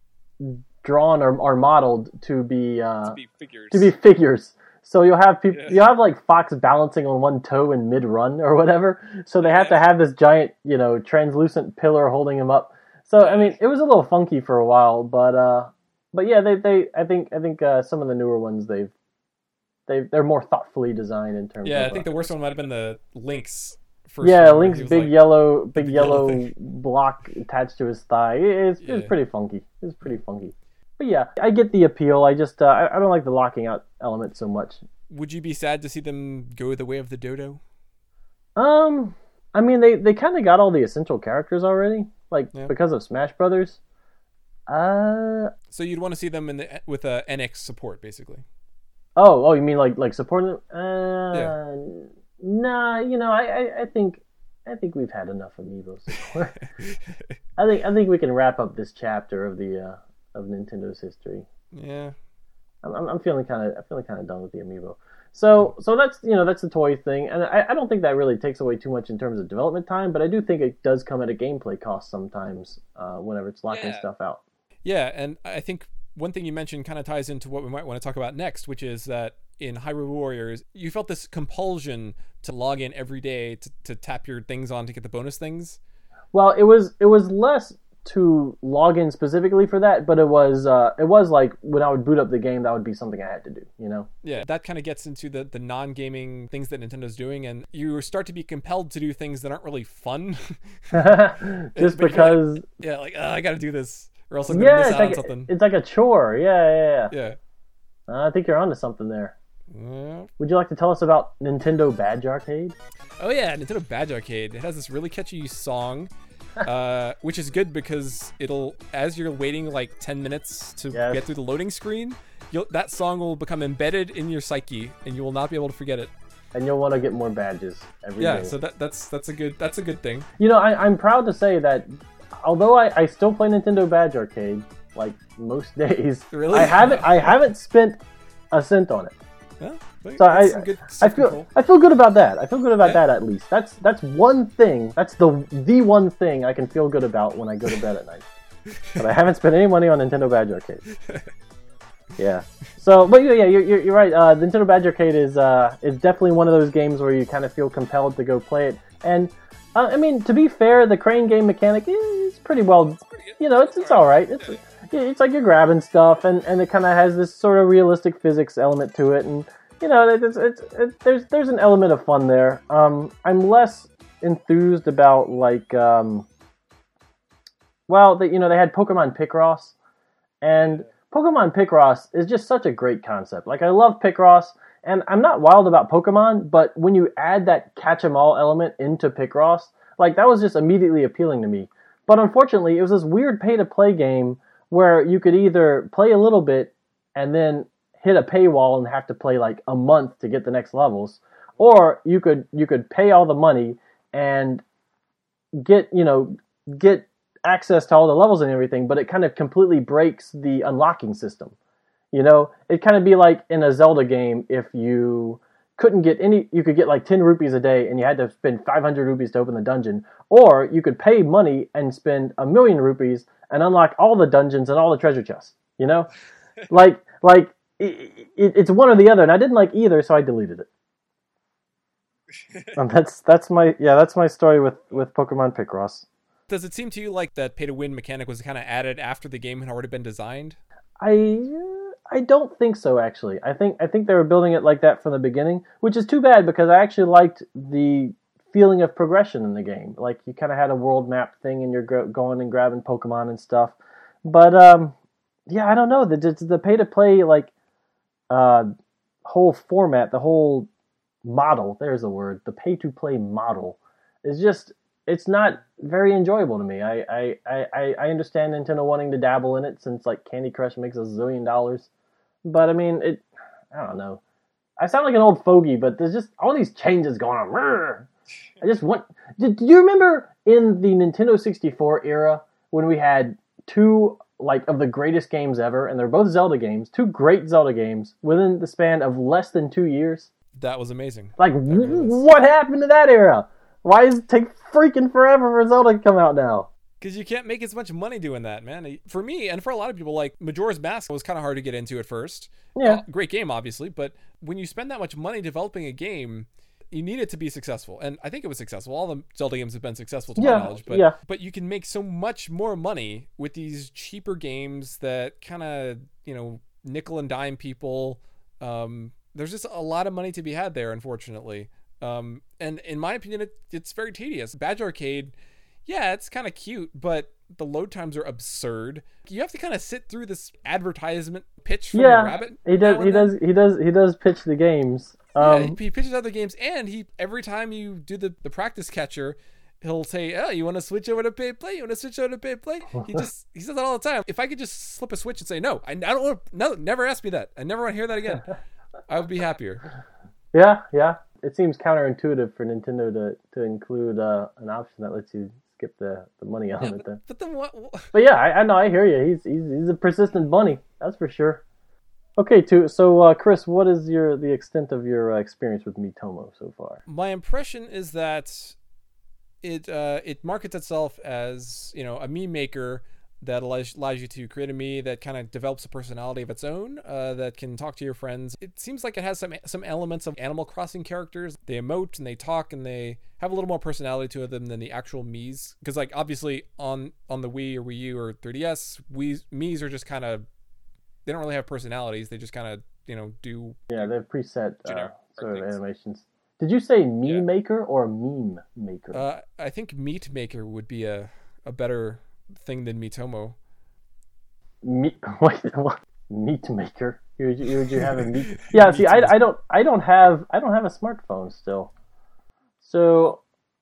Speaker 1: drawn or, or modeled to be uh,
Speaker 2: to be figures.
Speaker 1: to be figures. So you'll have people,
Speaker 2: Yeah.
Speaker 1: you'll have like Fox balancing on one toe in mid run or whatever. So they have to have this giant, you know, translucent pillar holding him up. So I mean, it was a little funky for a while, but uh, but yeah, they, they I think I think uh, some of the newer ones they've they they're more thoughtfully designed in terms.
Speaker 2: Yeah,
Speaker 1: of,
Speaker 2: I think
Speaker 1: uh,
Speaker 2: the worst one might have been the Link's first.
Speaker 1: yeah,
Speaker 2: one where
Speaker 1: Link's
Speaker 2: he was
Speaker 1: big
Speaker 2: like-
Speaker 1: yellow big
Speaker 2: big yellow
Speaker 1: yellow
Speaker 2: thing.
Speaker 1: block attached to his thigh. It's it's
Speaker 2: Yeah.
Speaker 1: pretty funky. It's pretty funky. But yeah, I get the appeal. I just uh, I, I don't like the locking out element so much.
Speaker 2: Would you be sad to see them go the way of the dodo?
Speaker 1: Um, I mean, they, they kind of got all the essential characters already, like
Speaker 2: Yeah.
Speaker 1: because of Smash Brothers. Uh
Speaker 2: So you'd want to see them in the with a N X support, basically.
Speaker 1: oh oh, you mean like like supporting them? Uh,
Speaker 2: Yeah.
Speaker 1: Nah, you know, I, I, I think I think we've had enough Amiibo support. I think I think we can wrap up this chapter of the uh, of Nintendo's history.
Speaker 2: Yeah.
Speaker 1: I'm I'm feeling kind of I'm feeling kind of done with the Amiibo. So so that's you know that's the toy thing, and I, I don't think that really takes away too much in terms of development time, but I do think it does come at a gameplay cost sometimes uh, whenever it's locking
Speaker 2: Yeah.
Speaker 1: stuff out.
Speaker 2: Yeah, and I think one thing you mentioned kind of ties into what we might want to talk about next, which is that in Hyrule Warriors, you felt this compulsion to log in every day to, to tap your things on to get the bonus things.
Speaker 1: Well, it was it was less to log in specifically for that, but it was uh, it was like when I would boot up the game, that would be something I had to do, you know.
Speaker 2: Yeah, that kind of gets into the, the non-gaming things that Nintendo's doing, and you start to be compelled to do things that aren't really fun.
Speaker 1: Just
Speaker 2: But you're
Speaker 1: because,
Speaker 2: like, yeah, like, oh, I gotta do this, or else I'm gonna
Speaker 1: yeah,
Speaker 2: miss
Speaker 1: it's
Speaker 2: out on
Speaker 1: like
Speaker 2: something.
Speaker 1: it's like a chore. Yeah, yeah, yeah.
Speaker 2: Yeah.
Speaker 1: Uh, I think you're onto something there.
Speaker 2: Yeah.
Speaker 1: Would you like to tell us about Nintendo Badge Arcade?
Speaker 2: Oh yeah, Nintendo Badge Arcade. It has this really catchy song, uh, which is good because it'll, as you're waiting like ten minutes to
Speaker 1: Yes.
Speaker 2: get through the loading screen, you'll, that song will become embedded in your psyche, and you will not be able to forget it.
Speaker 1: And you'll want to get more badges every day.
Speaker 2: Yeah, so that that's that's a good that's a good thing.
Speaker 1: You know, I, I'm proud to say that although I, I still play Nintendo Badge Arcade, like most days,
Speaker 2: Really?
Speaker 1: I haven't I haven't spent a cent on it.
Speaker 2: Yeah, but
Speaker 1: So
Speaker 2: that's
Speaker 1: I
Speaker 2: some good
Speaker 1: I feel
Speaker 2: self-control.
Speaker 1: I feel good about that. I feel good about
Speaker 2: Yeah.
Speaker 1: that at least. That's that's one thing. That's the the one thing I can feel good about when I go to bed at night. But I haven't spent any money on Nintendo Badge Arcade. Yeah. So, but yeah, you're you're, you're right. Uh, Nintendo Badge Arcade is uh is definitely one of those games where you kind of feel compelled to go play it. And uh, I mean, to be fair, the crane game mechanic is pretty well. You know, it's it's all right. It's it's like you're grabbing stuff, and, and it kind of has this sort of realistic physics element to it, and you know, it's, it's, it's there's there's an element of fun there. Um, I'm less enthused about like um. Well, the, you know, they had Pokemon Picross, and Pokemon Picross is just such a great concept. Like, I love Picross, and I'm not wild about Pokemon, but when you add that catch-em-all element into Picross, like, that was just immediately appealing to me. But unfortunately, it was this weird pay-to-play game where you could either play a little bit and then hit a paywall and have to play, like, a month to get the next levels, or you could you could pay all the money and get, you know, get access to all the levels and everything, but it kind of completely breaks the unlocking system. You know, it'd kind of be like in a Zelda game if you couldn't get any, you could get like ten rupees a day and you had to spend five hundred rupees to open the dungeon, or you could pay money and spend a million rupees and unlock all the dungeons and all the treasure chests. You know, like like it, it, it's one or the other, and I didn't like either, so I deleted it. um, that's that's my yeah that's my story with with Pokemon Picross.
Speaker 2: Does it seem to you like that pay-to-win mechanic was kind of added after the game had already been designed?
Speaker 1: I I don't think so, actually. I think I think they were building it like that from the beginning, which is too bad because I actually liked the feeling of progression in the game. Like, you kind of had a world map thing and you're go- going and grabbing Pokemon and stuff. But, um, yeah, I don't know. The, the pay-to-play, like, uh, whole format, the whole model, there's the word, the pay-to-play model is just... It's not very enjoyable to me. I, I, I, I understand Nintendo wanting to dabble in it since like Candy Crush makes a zillion dollars. But I mean, it, I don't know. I sound like an old fogey, but there's just all these changes going on. I just want, do, do you remember in the Nintendo sixty-four era when we had two like of the greatest games ever, and they're both Zelda games, two great Zelda games within the span of less than two years?
Speaker 2: That was amazing.
Speaker 1: Like, w- what happened to that era? Why does it take freaking forever for Zelda to come out now?
Speaker 2: Because you can't make as much money doing that, man. For me, and for a lot of people, like, Majora's Mask was kind of hard to get into at first.
Speaker 1: Yeah.
Speaker 2: Uh, great game, obviously, but when you spend that much money developing a game, you need it to be successful. And I think it was successful. All the Zelda games have been successful to
Speaker 1: yeah,
Speaker 2: my knowledge. But,
Speaker 1: yeah.
Speaker 2: but you can make so much more money with these cheaper games that kind of, you know, nickel and dime people. Um, there's just a lot of money to be had there, unfortunately. Um, and in my opinion, it, it's very tedious. Badge Arcade, yeah, it's kind of cute, but the load times are absurd. You have to kind of sit through this advertisement pitch from
Speaker 1: yeah,
Speaker 2: the rabbit.
Speaker 1: He does. He does. He does. He does pitch the games. Um,
Speaker 2: yeah, he, he pitches other games, and he every time you do the, the practice catcher, he'll say, "Oh, you want to switch over to pay play? You want to switch over to pay play?" He just he says that all the time. If I could just slip a switch and say, "No, I, I don't want. No, never ask me that. I never want to hear that again," I would be happier.
Speaker 1: Yeah, yeah. It seems counterintuitive for Nintendo to, to include uh, an option that lets you skip the, the money element.
Speaker 2: Yeah, but,
Speaker 1: then.
Speaker 2: but then what? what?
Speaker 1: But yeah, I, I know, I hear you. He's he's he's a persistent bunny, that's for sure. Okay, too. So, uh, Chris, what is your the extent of your uh, experience with Miitomo so far?
Speaker 2: My impression is that it uh, it markets itself as, you know, a meme maker that allows, allows you to create a Mii that kind of develops a personality of its own, uh, that can talk to your friends. It seems like it has some some elements of Animal Crossing characters. They emote and they talk and they have a little more personality to them than the actual Miis. Because, like, obviously on on the Wii or Wii U or three D S, Wii, Miis are just kind of, they don't really have personalities. They just kind of, you know, do...
Speaker 1: Yeah, they have preset uh, sort of animations. Did you say Mii yeah. Maker or Meme Maker?
Speaker 2: Uh, I think Meat Maker would be a, a better... thing than Miitomo.
Speaker 1: Meat, wait, what? Meat Maker? You would you, would you have a meat? Yeah, see, I, I don't I don't have I don't have a smartphone still. So,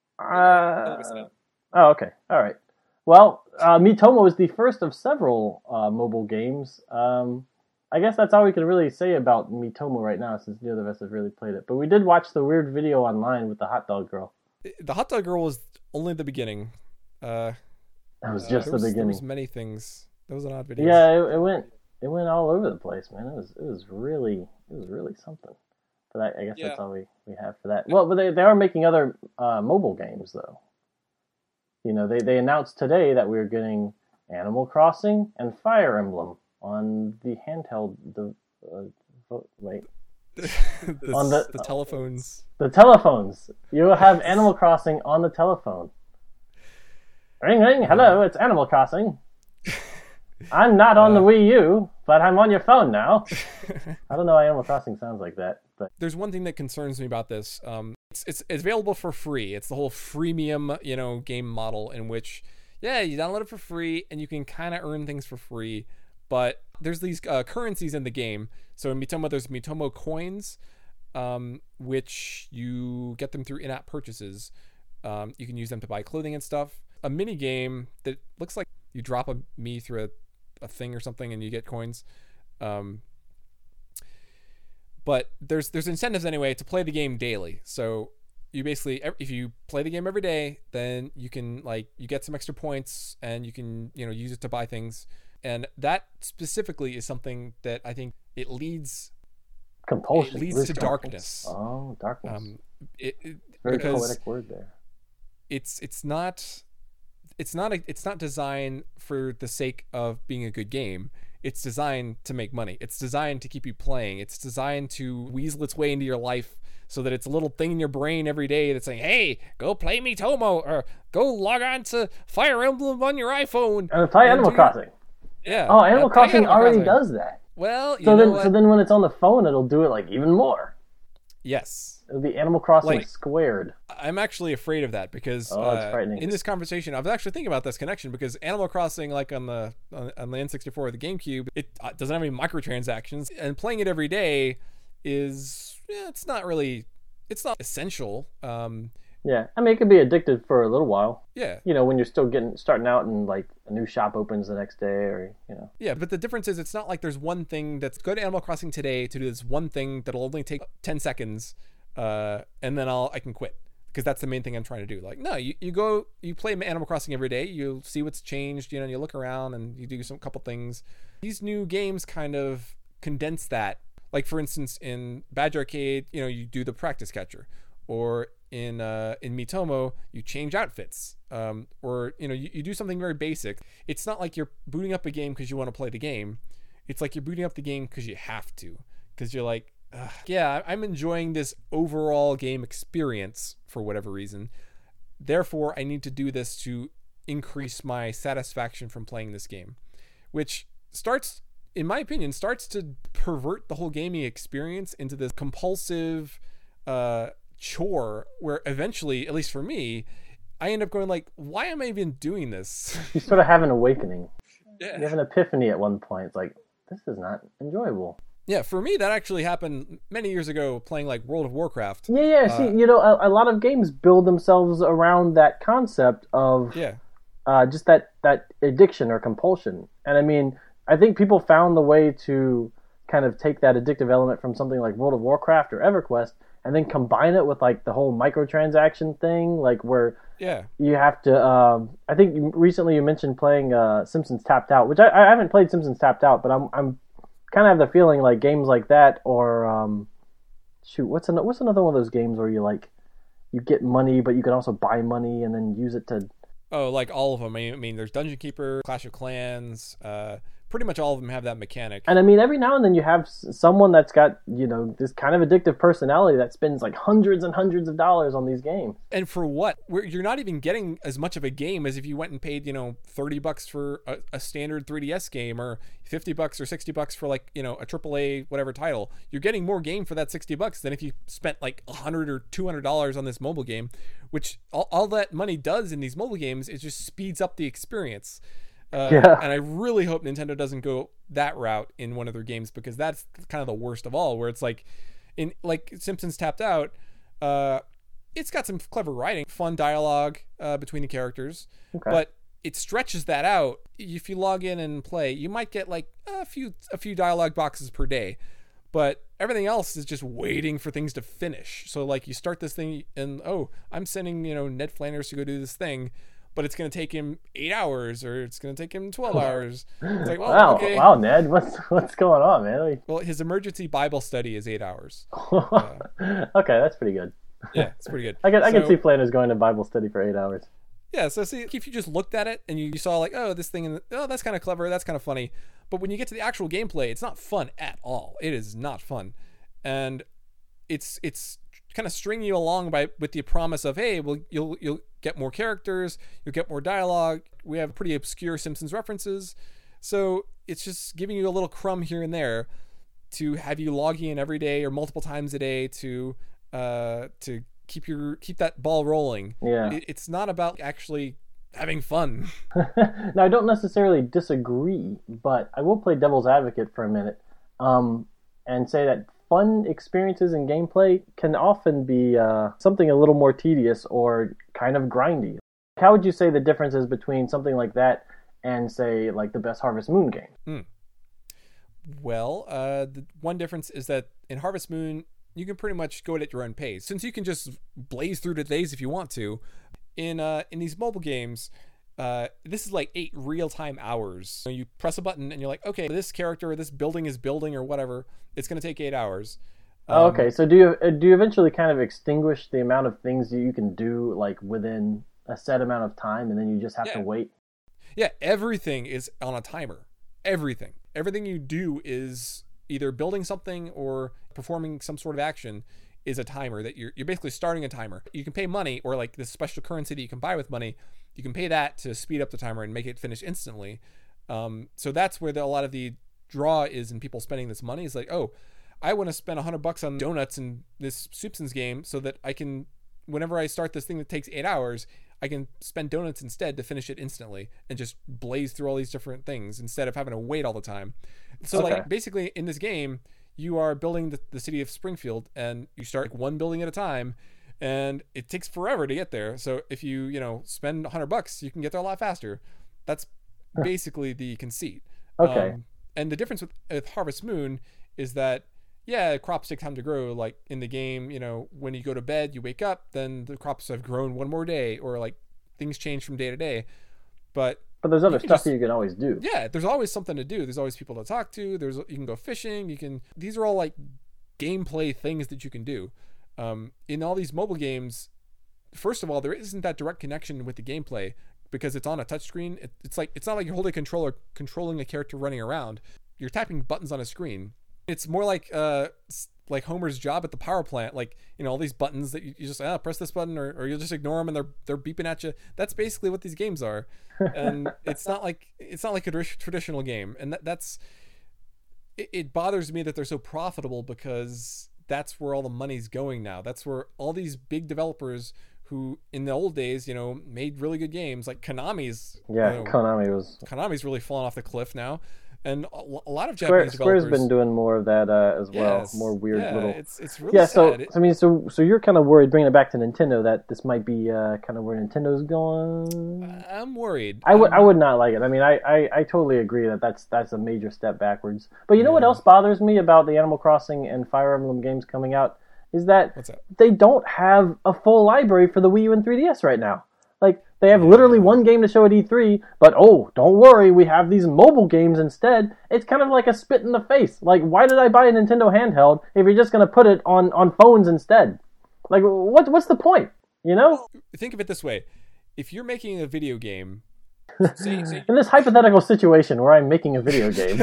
Speaker 1: uh, oh, okay, all right. Well, uh, Miitomo is the first of several uh, mobile games. Um, I guess that's all we can really say about Miitomo right now, since neither of us have really played it. But we did watch the weird video online with the hot dog girl.
Speaker 2: The hot dog girl was only the beginning. Uh,
Speaker 1: That was just
Speaker 2: uh,
Speaker 1: the
Speaker 2: was,
Speaker 1: beginning.
Speaker 2: There was many things. That was an odd video.
Speaker 1: Yeah, it, it went it went all over the place, man. It was it was really it was really something. But I, I guess yeah. that's all we, we have for that. Well, but they they are making other uh, mobile games though. You know, they, they announced today that we we're getting Animal Crossing and Fire Emblem on the handheld. The uh, wait.
Speaker 2: the,
Speaker 1: on the,
Speaker 2: the telephones.
Speaker 1: The telephones. You will have Animal Crossing on the telephone. Ring ring. Hello, it's Animal Crossing. I'm not on uh, the Wii U, but I'm on your phone now. I don't know why Animal Crossing sounds like that, but
Speaker 2: there's one thing that concerns me about this. Um, it's, it's it's available for free. It's the whole freemium, you know, game model in which, yeah, you download it for free and you can kind of earn things for free. But there's these uh, currencies in the game. So in Miitomo, there's Miitomo coins, um, which you get them through in-app purchases. Um, you can use them to buy clothing and stuff. A mini game that looks like you drop a me through a a thing or something and you get coins. Um, but there's there's incentives anyway to play the game daily. So you basically, if you play the game every day, then you can like, you get some extra points and you can, you know, use it to buy things. And that specifically is something that I think it leads
Speaker 1: compulsion.
Speaker 2: It leads to darkness.
Speaker 1: darkness. Oh, darkness.
Speaker 2: Um, it, it,
Speaker 1: Very
Speaker 2: because
Speaker 1: poetic word there.
Speaker 2: It's it's not it's not a, it's not designed for the sake of being a good game. It's designed to make money. It's designed to keep you playing. It's designed to weasel its way into your life so that it's a little thing in your brain every day that's saying, "Hey, go play Miitomo," or "Go log on to Fire Emblem on your iPhone."
Speaker 1: And play Animal
Speaker 2: do...
Speaker 1: Crossing.
Speaker 2: Yeah.
Speaker 1: Oh, Animal
Speaker 2: uh,
Speaker 1: Crossing
Speaker 2: Animal
Speaker 1: already
Speaker 2: Crossing.
Speaker 1: does that.
Speaker 2: Well, you
Speaker 1: so
Speaker 2: know
Speaker 1: then,
Speaker 2: what?
Speaker 1: so then when it's on the phone, it'll do it like even more.
Speaker 2: Yes.
Speaker 1: It'll be Animal Crossing
Speaker 2: Like,
Speaker 1: squared.
Speaker 2: I'm actually afraid of that because
Speaker 1: Oh, it's
Speaker 2: uh,
Speaker 1: frightening.
Speaker 2: in this conversation, I was actually thinking about this connection because Animal Crossing, like on the on, on the N sixty-four or the GameCube, it uh, doesn't have any microtransactions, and playing it every day is yeah, it's not really it's not essential. Um,
Speaker 1: Yeah, I mean it could be addictive for a little while.
Speaker 2: yeah,
Speaker 1: You know, when you're still getting starting out and like a new shop opens the next day, or you know.
Speaker 2: yeah, but the difference is it's not like there's one thing that's go to Animal Crossing today to do this one thing that'll only take ten seconds, uh, and then I'll I can quit. Because that's the main thing I'm trying to do. Like, no, you, you go, you play Animal Crossing every day. You see what's changed, you know, and you look around and you do some couple things. These new games kind of condense that. Like, for instance, in Badge Arcade, you know, you do the practice catcher. Or in uh, in Miitomo, you change outfits. Um, or, you know, you, you do something very basic. It's not like you're booting up a game because you want to play the game. It's like you're booting up the game because you have to. Because you're like, Ugh. yeah, I'm enjoying this overall game experience for whatever reason. Therefore, I need to do this to increase my satisfaction from playing this game, which starts, in my opinion, starts to pervert the whole gaming experience into this compulsive uh, chore where eventually, at least for me, I end up going like, why am I even doing this?
Speaker 1: You sort of have an awakening.
Speaker 2: Yeah.
Speaker 1: You have an epiphany at one point. It's like, this is not enjoyable.
Speaker 2: Yeah, for me, that actually happened many years ago playing like World of Warcraft.
Speaker 1: Yeah, yeah.
Speaker 2: Uh,
Speaker 1: See, you know, a, a lot of games build themselves around that concept of
Speaker 2: Yeah.
Speaker 1: uh, just that, that addiction or compulsion. And I mean, I think people found the way to kind of take that addictive element from something like World of Warcraft or EverQuest and then combine it with like the whole microtransaction thing, like where
Speaker 2: Yeah.
Speaker 1: you have to. Um, I think you, recently you mentioned playing uh, Simpsons Tapped Out, which I, I haven't played Simpsons Tapped Out, but I'm I'm kind of have the feeling like games like that or um, shoot, what's an, what's another one of those games where you like you get money, but you can also buy money and then use it to.
Speaker 2: Oh, like all of them. I mean, I mean, there's Dungeon Keeper, Clash of Clans. Uh, pretty much all of them have that mechanic.
Speaker 1: And I mean, every now and then you have s- someone that's got, you know, this kind of addictive personality that spends like hundreds and hundreds of dollars on these games.
Speaker 2: And for what? Where you're not even getting as much of a game as if you went and paid, you know, thirty bucks for a, a standard three D S game or fifty bucks or sixty bucks for like, you know, a triple A whatever title. You're getting more game for that sixty bucks than if you spent like one hundred or two hundred dollars on this mobile game, which all, all that money does in these mobile games is just speeds up the experience. Uh,
Speaker 1: Yeah.
Speaker 2: And I really hope Nintendo doesn't go that route in one of their games because that's kind of the worst of all, where it's like in like Simpsons Tapped Out, uh, it's got some clever writing, fun dialogue uh, between the characters,
Speaker 1: Okay.
Speaker 2: but it stretches that out. If you log in and play, you might get like a few a few dialogue boxes per day, but everything else is just waiting for things to finish. So like you start this thing and oh, I'm sending, you know, Ned Flanders to go do this thing, but it's going to take him eight hours or it's going to take him twelve hours. It's like, well,
Speaker 1: wow,
Speaker 2: okay.
Speaker 1: wow, Ned, what's what's going on, man?
Speaker 2: Well, his emergency Bible study is eight hours.
Speaker 1: Okay, that's pretty good.
Speaker 2: Yeah, it's pretty good.
Speaker 1: I can I can
Speaker 2: So-
Speaker 1: see Flanders going to Bible study for eight hours.
Speaker 2: Yeah, so see, if you just looked at it and you saw like, oh, this thing, oh, that's kind of clever, that's kind of funny. But when you get to the actual gameplay, it's not fun at all. It is not fun. And it's it's kind of stringing you along by with the promise of, hey, well, you'll you'll get more characters, you'll get more dialogue. We have pretty obscure Simpsons references. So it's just giving you a little crumb here and there to have you logging in every day or multiple times a day to uh, to keep your keep that ball rolling.
Speaker 1: Yeah.
Speaker 2: It, it's not about actually having fun.
Speaker 1: Now, I don't necessarily disagree, but I will play devil's advocate for a minute um, and say that fun experiences and gameplay can often be uh, something a little more tedious or kind of grindy. How would you say the difference is between something like that and, say, like the best Harvest Moon game?
Speaker 2: Mm. Well, uh, the one difference is that in Harvest Moon, you can pretty much go at your own pace. Since you can just blaze through the days if you want to, in uh, in these mobile games, uh, this is like eight real-time hours. So you press a button and you're like, okay, this character, this building is building or whatever. It's going to take eight hours. Um,
Speaker 1: oh, okay, so do you uh, do you eventually kind of extinguish the amount of things that you can do like within a set amount of time, and then you just have
Speaker 2: yeah.
Speaker 1: to wait?
Speaker 2: Yeah, everything is on a timer. Everything. Everything you do is either building something or performing some sort of action is a timer that you're you're basically starting a timer. You can pay money, or like this special currency that you can buy with money. You can pay that to speed up the timer and make it finish instantly. Um, so that's where the, a lot of the draw is in people spending this money. Is like, oh, I want to spend a hundred bucks on donuts in this Simpsons game so that I can, whenever I start this thing that takes eight hours, I can spend donuts instead to finish it instantly and just blaze through all these different things instead of having to wait all the time. So okay. like basically in this game, you are building the, the city of Springfield, and you start one building at a time, and it takes forever to get there. So if you, you know, spend a hundred bucks, you can get there a lot faster. That's basically the conceit.
Speaker 1: Okay.
Speaker 2: Um, and the difference with, with Harvest Moon is that, yeah, crops take time to grow. Like in the game, you know, when you go to bed, you wake up, then the crops have grown one more day, or like things change from day to day. But
Speaker 1: But there's other stuff just, that you can always do.
Speaker 2: Yeah, there's always something to do. There's always people to talk to. There's you can go fishing. You can. These are all like gameplay things that you can do. Um, in all these mobile games, first of all, there isn't that direct connection with the gameplay because it's on a touchscreen. It, it's like it's not like you're holding a controller, controlling a character running around. You're tapping buttons on a screen. It's more like uh, like Homer's job at the power plant. Like, you know, all these buttons that you, you just ah, press this button, or, or you'll just ignore them and they're they're beeping at you. That's basically what these games are. And it's not like it's not like a traditional game. And that, that's it, it bothers me that they're so profitable, because that's where all the money's going now. That's where all these big developers who in the old days, you know, made really good games, like Konami's.
Speaker 1: Yeah,
Speaker 2: you know,
Speaker 1: Konami was.
Speaker 2: Konami's really fallen off the cliff now. And a lot of
Speaker 1: Square,
Speaker 2: Japanese developers.
Speaker 1: Square's been doing more of that uh, as well.
Speaker 2: Yes,
Speaker 1: more weird
Speaker 2: yeah,
Speaker 1: little.
Speaker 2: It's it's really
Speaker 1: yeah. So
Speaker 2: sad.
Speaker 1: I mean, so so you're kind of worried, bringing it back to Nintendo, that this might be uh, kind of where Nintendo's going.
Speaker 2: I'm worried.
Speaker 1: I would
Speaker 2: I'm...
Speaker 1: I would not like it. I mean, I, I, I totally agree that that's that's a major step backwards. But you know
Speaker 2: yeah.
Speaker 1: what else bothers me about the Animal Crossing and Fire Emblem games coming out is that,
Speaker 2: What's that?
Speaker 1: They don't have a full library for the Wii U and three D S right now. Like, they have literally one game to show at E three, but oh, don't worry, we have these mobile games instead. It's kind of like a spit in the face. Like, why did I buy a Nintendo handheld if you're just going to put it on, on phones instead? Like, what what's the point, you know?
Speaker 2: Think of it this way. If you're making a video game... say, say...
Speaker 1: In this hypothetical situation where I'm making a video game...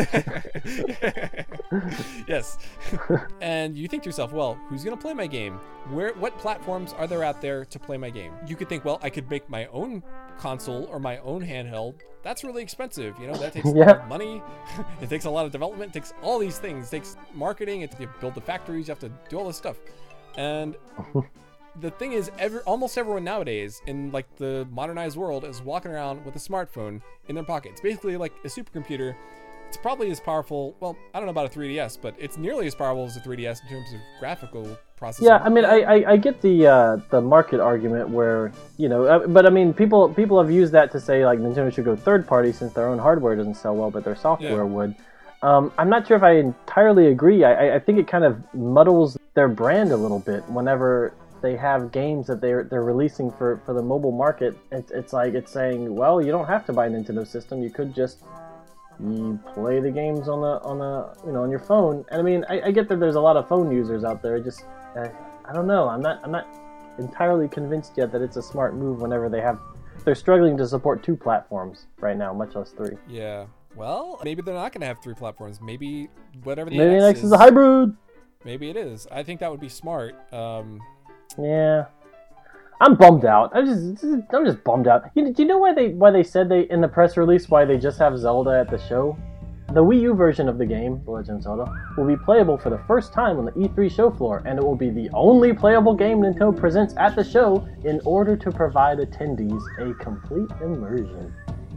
Speaker 2: yes. And you think to yourself, well, who's going to play my game? Where? What platforms are there out there to play my game? You could think, well, I could make my own console or my own handheld. That's really expensive. You know, that takes
Speaker 1: yeah.
Speaker 2: a lot of money. It takes a lot of development. It takes all these things. It takes marketing. It, you build the factories. You have to do all this stuff. And... the thing is, every, almost everyone nowadays in like the modernized world is walking around with a smartphone in their pocket. It's basically like a supercomputer. It's probably as powerful. Well, I don't know about a three D S, but it's nearly as powerful as a three D S in terms of graphical processing.
Speaker 1: Yeah, I mean, I, I, I get the uh, the market argument where, you know, uh, but I mean, people people have used that to say like Nintendo should go third party since their own hardware doesn't sell well, but their software
Speaker 2: yeah.
Speaker 1: would. Um, I'm not sure if I entirely agree. I, I think it kind of muddles their brand a little bit whenever they have games that they're they're releasing for, for the mobile market. It's it's like it's saying, well, you don't have to buy a Nintendo system. You could just you play the games on the on the you know on your phone. And I mean, I, I get that there's a lot of phone users out there. Just I, I don't know. I'm not I'm not entirely convinced yet that it's a smart move whenever they have they're struggling to support two platforms right now, much less three.
Speaker 2: Yeah. Well, maybe they're not going to have three platforms. Maybe whatever the
Speaker 1: maybe
Speaker 2: N X,
Speaker 1: N X is a hybrid.
Speaker 2: Maybe it is. I think that would be smart. Um,
Speaker 1: yeah. I'm bummed out. I'm just, I'm just bummed out. You, do you know why they, why they said they in the press release why they just have Zelda at the show? The Wii U version of the game, The Legend of Zelda, will be playable for the first time on the E three show floor, and it will be the only playable game Nintendo presents at the show in order to provide attendees a complete immersion.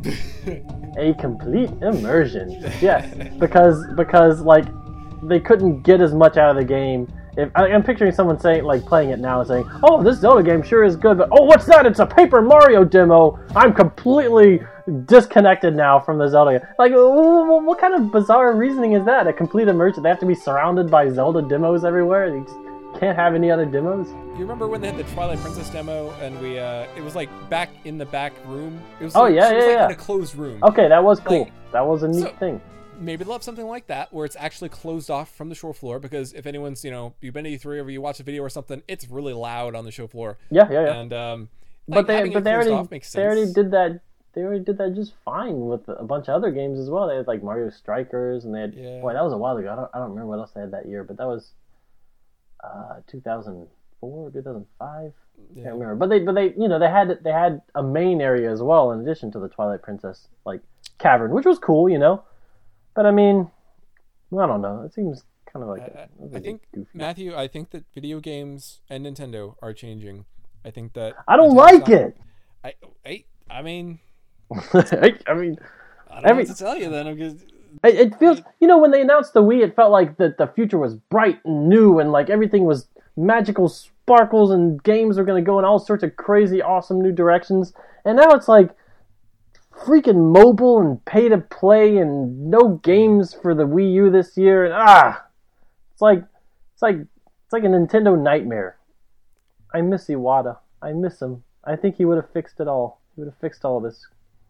Speaker 1: A complete immersion. Yes, because because like they couldn't get as much out of the game. If I, I'm picturing someone saying, like, playing it now and saying, "Oh, this Zelda game sure is good," but oh, what's that? It's a Paper Mario demo. I'm completely disconnected now from the Zelda game. Like, what kind of bizarre reasoning is that? A complete immersion? They have to be surrounded by Zelda demos everywhere. You just can't have any other demos.
Speaker 2: You remember when they had the Twilight Princess demo and we, uh, it was like back in the back room? It was
Speaker 1: oh
Speaker 2: like,
Speaker 1: yeah,
Speaker 2: it
Speaker 1: yeah,
Speaker 2: was like
Speaker 1: yeah.
Speaker 2: in a closed room.
Speaker 1: Okay, that was cool.
Speaker 2: Like,
Speaker 1: that was a neat
Speaker 2: so,
Speaker 1: thing.
Speaker 2: Maybe they'll have something like that where it's actually closed off from the show floor, because if anyone's, you know, you've been to E three or you watch a video or something, it's really loud on the show floor.
Speaker 1: Yeah, yeah, yeah.
Speaker 2: And um,
Speaker 1: but
Speaker 2: like,
Speaker 1: they but they already
Speaker 2: makes sense.
Speaker 1: they already did that. They already did that just fine with a bunch of other games as well. They had like Mario Strikers, and they had
Speaker 2: yeah.
Speaker 1: boy, that was a while ago. I don't I don't remember what else they had that year, but that was uh, two thousand four, two thousand five.
Speaker 2: Yeah.
Speaker 1: I can't remember. But they but they you know they had they had a main area as well in addition to the Twilight Princess like cavern, which was cool, you know. But I mean, I don't know. It seems kind of like
Speaker 2: I,
Speaker 1: a,
Speaker 2: I think
Speaker 1: goofy.
Speaker 2: Matthew. I think that video games and Nintendo are changing. I think that
Speaker 1: I don't
Speaker 2: Nintendo's
Speaker 1: like
Speaker 2: not,
Speaker 1: it.
Speaker 2: I, I I mean.
Speaker 1: I mean,
Speaker 2: I don't know what to tell you then. Because
Speaker 1: it, it feels, you know, when they announced the Wii, it felt like the, the future was bright and new and like everything was magical sparkles and games were going to go in all sorts of crazy, awesome new directions. And now it's like freaking mobile and pay to play and no games for the Wii U this year. And ah, it's like, it's like, it's like a Nintendo nightmare. I miss Iwata. I miss him. I think he would have fixed it all. He would have fixed all this.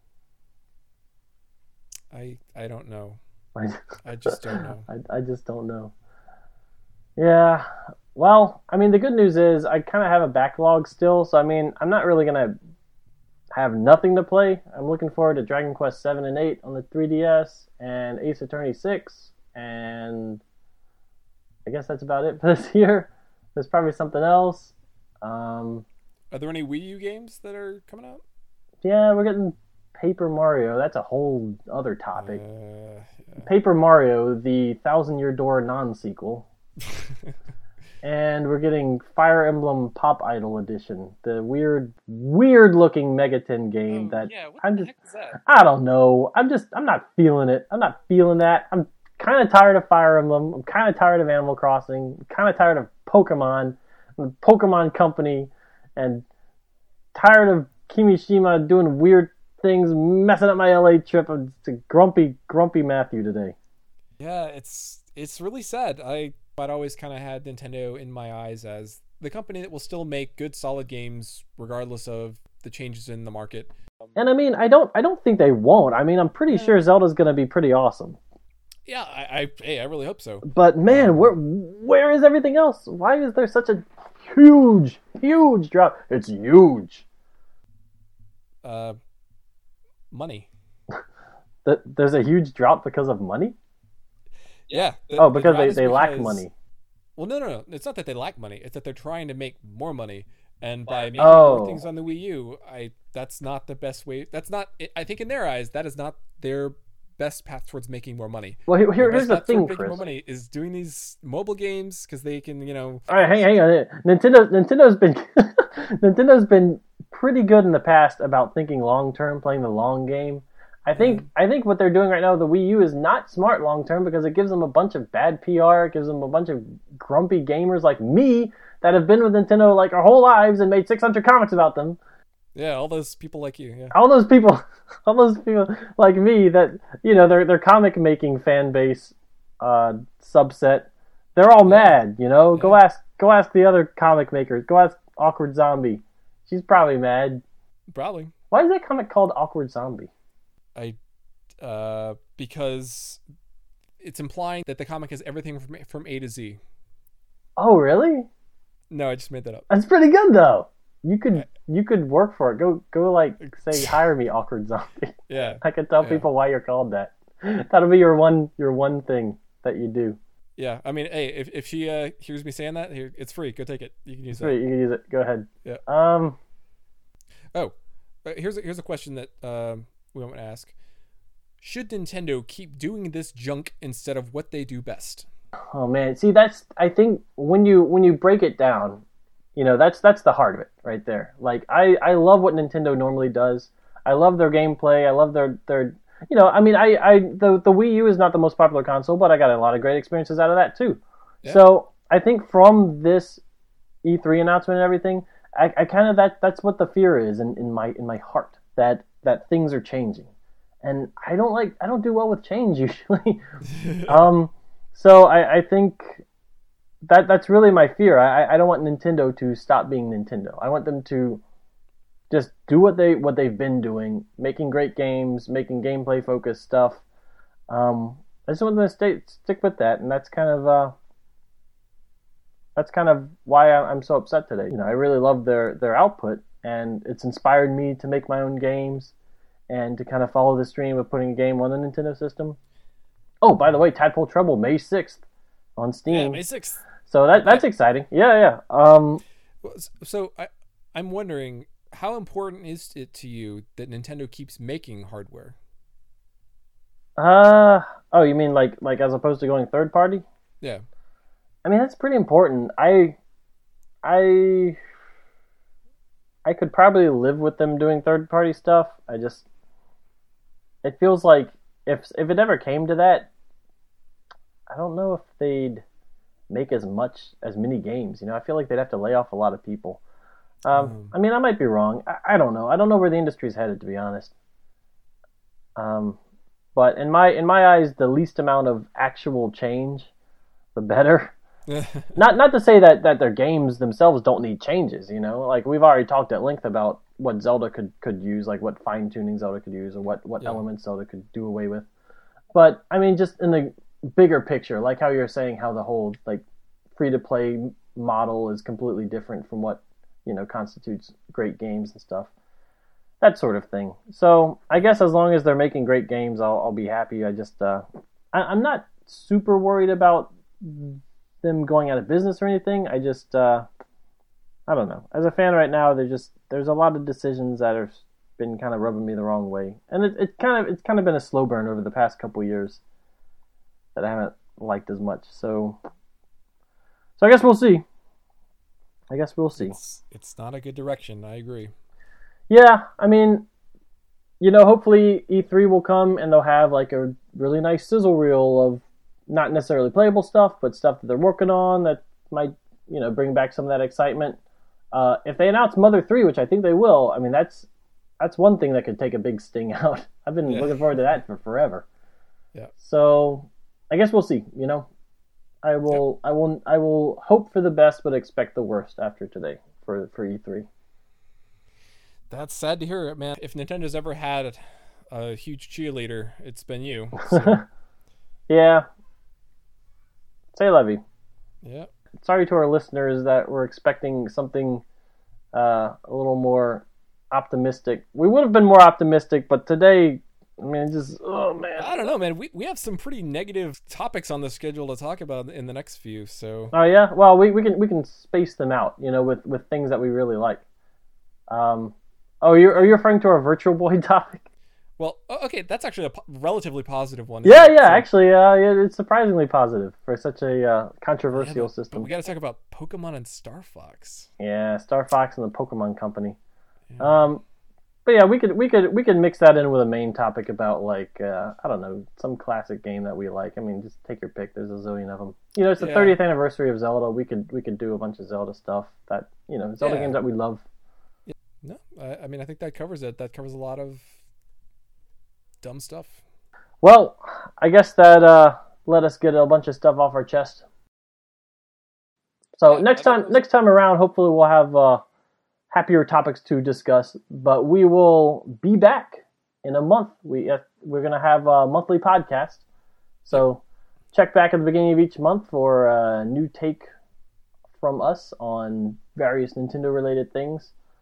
Speaker 2: I I don't know.
Speaker 1: I,
Speaker 2: I just don't know.
Speaker 1: I, I just don't know. Yeah. Well, I mean, the good news is I kind of have a backlog still, so I mean, I'm not really gonna have nothing to play. I'm looking forward to Dragon Quest seven and eight on the three D S and Ace Attorney six, and I guess that's about it for this year. There's probably something else. Um,
Speaker 2: Are there any Wii U games that are coming out?
Speaker 1: Yeah, we're getting Paper Mario. That's a whole other topic.
Speaker 2: Uh, yeah.
Speaker 1: Paper Mario, the Thousand Year Door non-sequel. And we're getting Fire Emblem Pop Idol Edition, the weird, weird-looking Megaten game
Speaker 2: oh,
Speaker 1: that
Speaker 2: yeah. What
Speaker 1: I'm
Speaker 2: the
Speaker 1: just,
Speaker 2: heck is that?
Speaker 1: I don't know. I'm just, I'm not feeling it. I'm not feeling that. I'm kind of tired of Fire Emblem. I'm kind of tired of Animal Crossing. I'm kind of tired of Pokemon, the Pokemon Company, and tired of Kimishima doing weird things, messing up my L A trip. I'm just a grumpy, grumpy Matthew today.
Speaker 2: Yeah, it's it's really sad. I I'd always kind of had Nintendo in my eyes as the company that will still make good, solid games regardless of the changes in the market.
Speaker 1: And I mean, I don't, I don't think they won't. I mean, I'm pretty
Speaker 2: yeah.
Speaker 1: sure Zelda's going to be pretty awesome.
Speaker 2: Yeah, I, I, hey, I really hope so.
Speaker 1: But man, where, where is everything else? Why is there such a huge, huge drop? It's huge.
Speaker 2: Uh, money.
Speaker 1: That there's a huge drop because of money?
Speaker 2: Yeah. The,
Speaker 1: oh, because
Speaker 2: the
Speaker 1: they, they
Speaker 2: because,
Speaker 1: lack money.
Speaker 2: Well, no, no, no. It's not that they lack money. It's that they're trying to make more money. And by making
Speaker 1: oh.
Speaker 2: more things on the Wii U, I that's not the best way. That's not, I think in their eyes, that is not their best path towards making more money.
Speaker 1: Well, here, here, here's the
Speaker 2: path
Speaker 1: thing,
Speaker 2: Chris.
Speaker 1: Chris.
Speaker 2: More money is doing these mobile games because they can, you know.
Speaker 1: All right, hang, hang on. Nintendo, Nintendo's been, Nintendo's been pretty good in the past about thinking long term, playing the long game. I think mm. I think what they're doing right now with the Wii U is not smart long term because it gives them a bunch of bad P R. It gives them a bunch of grumpy gamers like me that have been with Nintendo like our whole lives and made six hundred comics about them.
Speaker 2: Yeah, all those people like you. Yeah.
Speaker 1: All those people, all those people like me that, you know, their their comic making fan base uh, subset. They're all mad. You know, yeah. go ask go ask the other comic makers. Go ask Awkward Zombie. She's probably mad.
Speaker 2: Probably.
Speaker 1: Why is that comic called Awkward Zombie?
Speaker 2: I, uh, because it's implying that the comic has everything from from A to Z.
Speaker 1: Oh, really?
Speaker 2: No, I just made that up.
Speaker 1: That's pretty good, though. you could you could work for it. Go go like say hire me, Awkward Zombie.
Speaker 2: Yeah.
Speaker 1: I could tell
Speaker 2: yeah.
Speaker 1: people why you're called that. That'll be your one your one thing that you do.
Speaker 2: Yeah, I mean, hey, if if she uh, hears me saying that, here it's free. Go take it. You can use
Speaker 1: It's
Speaker 2: that.
Speaker 1: free. You can use it. Go ahead.
Speaker 2: Yeah.
Speaker 1: Um.
Speaker 2: Oh, here's a, here's a question that um, we want to ask: should Nintendo keep doing this junk instead of what they do best?
Speaker 1: Oh man, see that's I think when you when you break it down, you know that's that's the heart of it right there. Like I I love what Nintendo normally does. I love their gameplay. I love their their you know I mean I I the the Wii U is not the most popular console, but I got a lot of great experiences out of that too. Yeah. So I think from this E three announcement and everything, I, I kind of that that's what the fear is in, in my in my heart that that things are changing, and I don't like I don't do well with change usually. um. So I, I think that that's really my fear. I, I don't want Nintendo to stop being Nintendo. I want them to just do what they what they've been doing, making great games, making gameplay focused stuff. Um, I just want them to stay stick with that, and that's kind of uh, that's kind of why I'm so upset today. You know, I really love their their output, and it's inspired me to make my own games and to kind of follow the stream of putting a game on the Nintendo system. Oh, by the way, Tadpole Trouble, May sixth on Steam.
Speaker 2: Yeah, May sixth.
Speaker 1: So that that's exciting. Yeah, yeah. Um,
Speaker 2: so I, I'm wondering, how important is it to you that Nintendo keeps making hardware?
Speaker 1: Uh, oh, you mean like like as opposed to going third party?
Speaker 2: Yeah.
Speaker 1: I mean, that's pretty important. I, I, I could probably live with them doing third party stuff. I just, it feels like if if it ever came to that, I don't know if they'd make as much as many games. You know, I feel like they'd have to lay off a lot of people. Um, mm. I mean, I might be wrong. I, I don't know. I don't know where the industry's headed, to be honest. Um, but in my in my eyes, the least amount of actual change, the better. not not to say that, that their games themselves don't need changes. You know, like we've already talked at length about what Zelda could, could use, like what fine tuning Zelda could use, or what what yeah. elements Zelda could do away with. But I mean, just in the bigger picture, like how you're saying how the whole like free to play model is completely different from what you know constitutes great games and stuff, that sort of thing. So I guess as long as they're making great games, I'll I'll be happy. I just uh, I, I'm not super worried about them going out of business or anything. I just uh, I don't know. As a fan right now, there's just there's a lot of decisions that have been kind of rubbing me the wrong way, and it, it kind of it's kind of been a slow burn over the past couple years that I haven't liked as much. So, so I guess we'll see. I guess we'll see.
Speaker 2: It's, it's not a good direction. I agree.
Speaker 1: Yeah, I mean, you know, hopefully E three will come and they'll have like a really nice sizzle reel of not necessarily playable stuff, but stuff that they're working on that might, you know, bring back some of that excitement. Uh, if they announce Mother three, which I think they will, I mean, that's that's one thing that could take a big sting out. I've been yeah. looking forward to that for forever.
Speaker 2: Yeah.
Speaker 1: So I guess we'll see. You know, I will, yep. I will, I will hope for the best, but expect the worst after today for for E three.
Speaker 2: That's sad to hear, man. If Nintendo's ever had a huge cheerleader, it's been you. So.
Speaker 1: Yeah. Say Levy.
Speaker 2: Yeah.
Speaker 1: Sorry to our listeners that we're expecting something uh, a little more optimistic. We would have been more optimistic, but today, I mean, just, oh, man.
Speaker 2: I don't know, man. We we have some pretty negative topics on the schedule to talk about in the next few, so.
Speaker 1: Oh, yeah? Well, we, we can we can space them out, you know, with, with things that we really like. Um, oh, you're, are you referring to our Virtual Boy topic?
Speaker 2: Well, okay, that's actually a po- relatively positive one.
Speaker 1: Yeah,
Speaker 2: it?
Speaker 1: yeah,
Speaker 2: so,
Speaker 1: actually, uh, it's surprisingly positive for such a uh, controversial
Speaker 2: yeah, but,
Speaker 1: system.
Speaker 2: But we got to talk about Pokemon and Star Fox.
Speaker 1: Yeah, Star Fox and the Pokemon Company. Yeah. Um, but yeah, we could we could we could mix that in with a main topic about like uh, I don't know, some classic game that we like. I mean, just take your pick. There's a zillion of them. You know, it's the yeah. thirtieth anniversary of Zelda. We could we could do a bunch of Zelda stuff that you know Zelda yeah. games that we love.
Speaker 2: Yeah. No, I, I mean I think that covers it. That covers a lot of dumb stuff.
Speaker 1: Well, I guess that uh, let us get a bunch of stuff off our chest. So yeah, next time, next time around, hopefully we'll have uh, happier topics to discuss. But we will be back in a month. We uh, we're gonna have a monthly podcast. So check back at the beginning of each month for a new take from us on various Nintendo related things.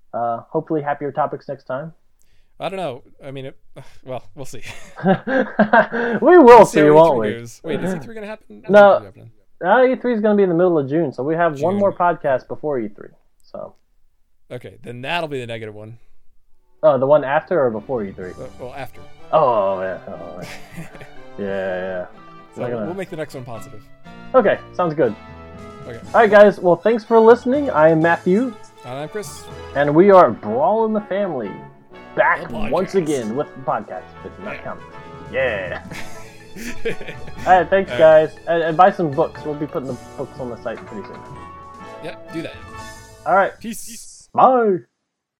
Speaker 1: Uh, hopefully, happier topics next time.
Speaker 2: I don't know. I mean, it, well, we'll see.
Speaker 1: we will we'll see, see won't we?
Speaker 2: Goes. Wait, is E three going to happen?
Speaker 1: No, uh, E three is going to be in the middle of June, so we have June. one more podcast before E three. So.
Speaker 2: Okay, then that'll be the negative one.
Speaker 1: Oh, the one after or before E three?
Speaker 2: Uh, well, after.
Speaker 1: Oh, yeah. Oh, yeah, yeah. yeah.
Speaker 2: So gonna... we'll make the next one positive.
Speaker 1: Okay, sounds good.
Speaker 2: Okay.
Speaker 1: All right, guys. Well, thanks for listening. I am Matthew.
Speaker 2: And I'm Chris.
Speaker 1: And we are Brawl in the Family. Back once again with the podcast, but not yeah. comics. Yeah. All right, thanks, All right. guys. And, and buy some books. We'll be putting the books on the site pretty soon.
Speaker 2: Yep, do that.
Speaker 1: All right.
Speaker 2: Peace.
Speaker 1: Bye.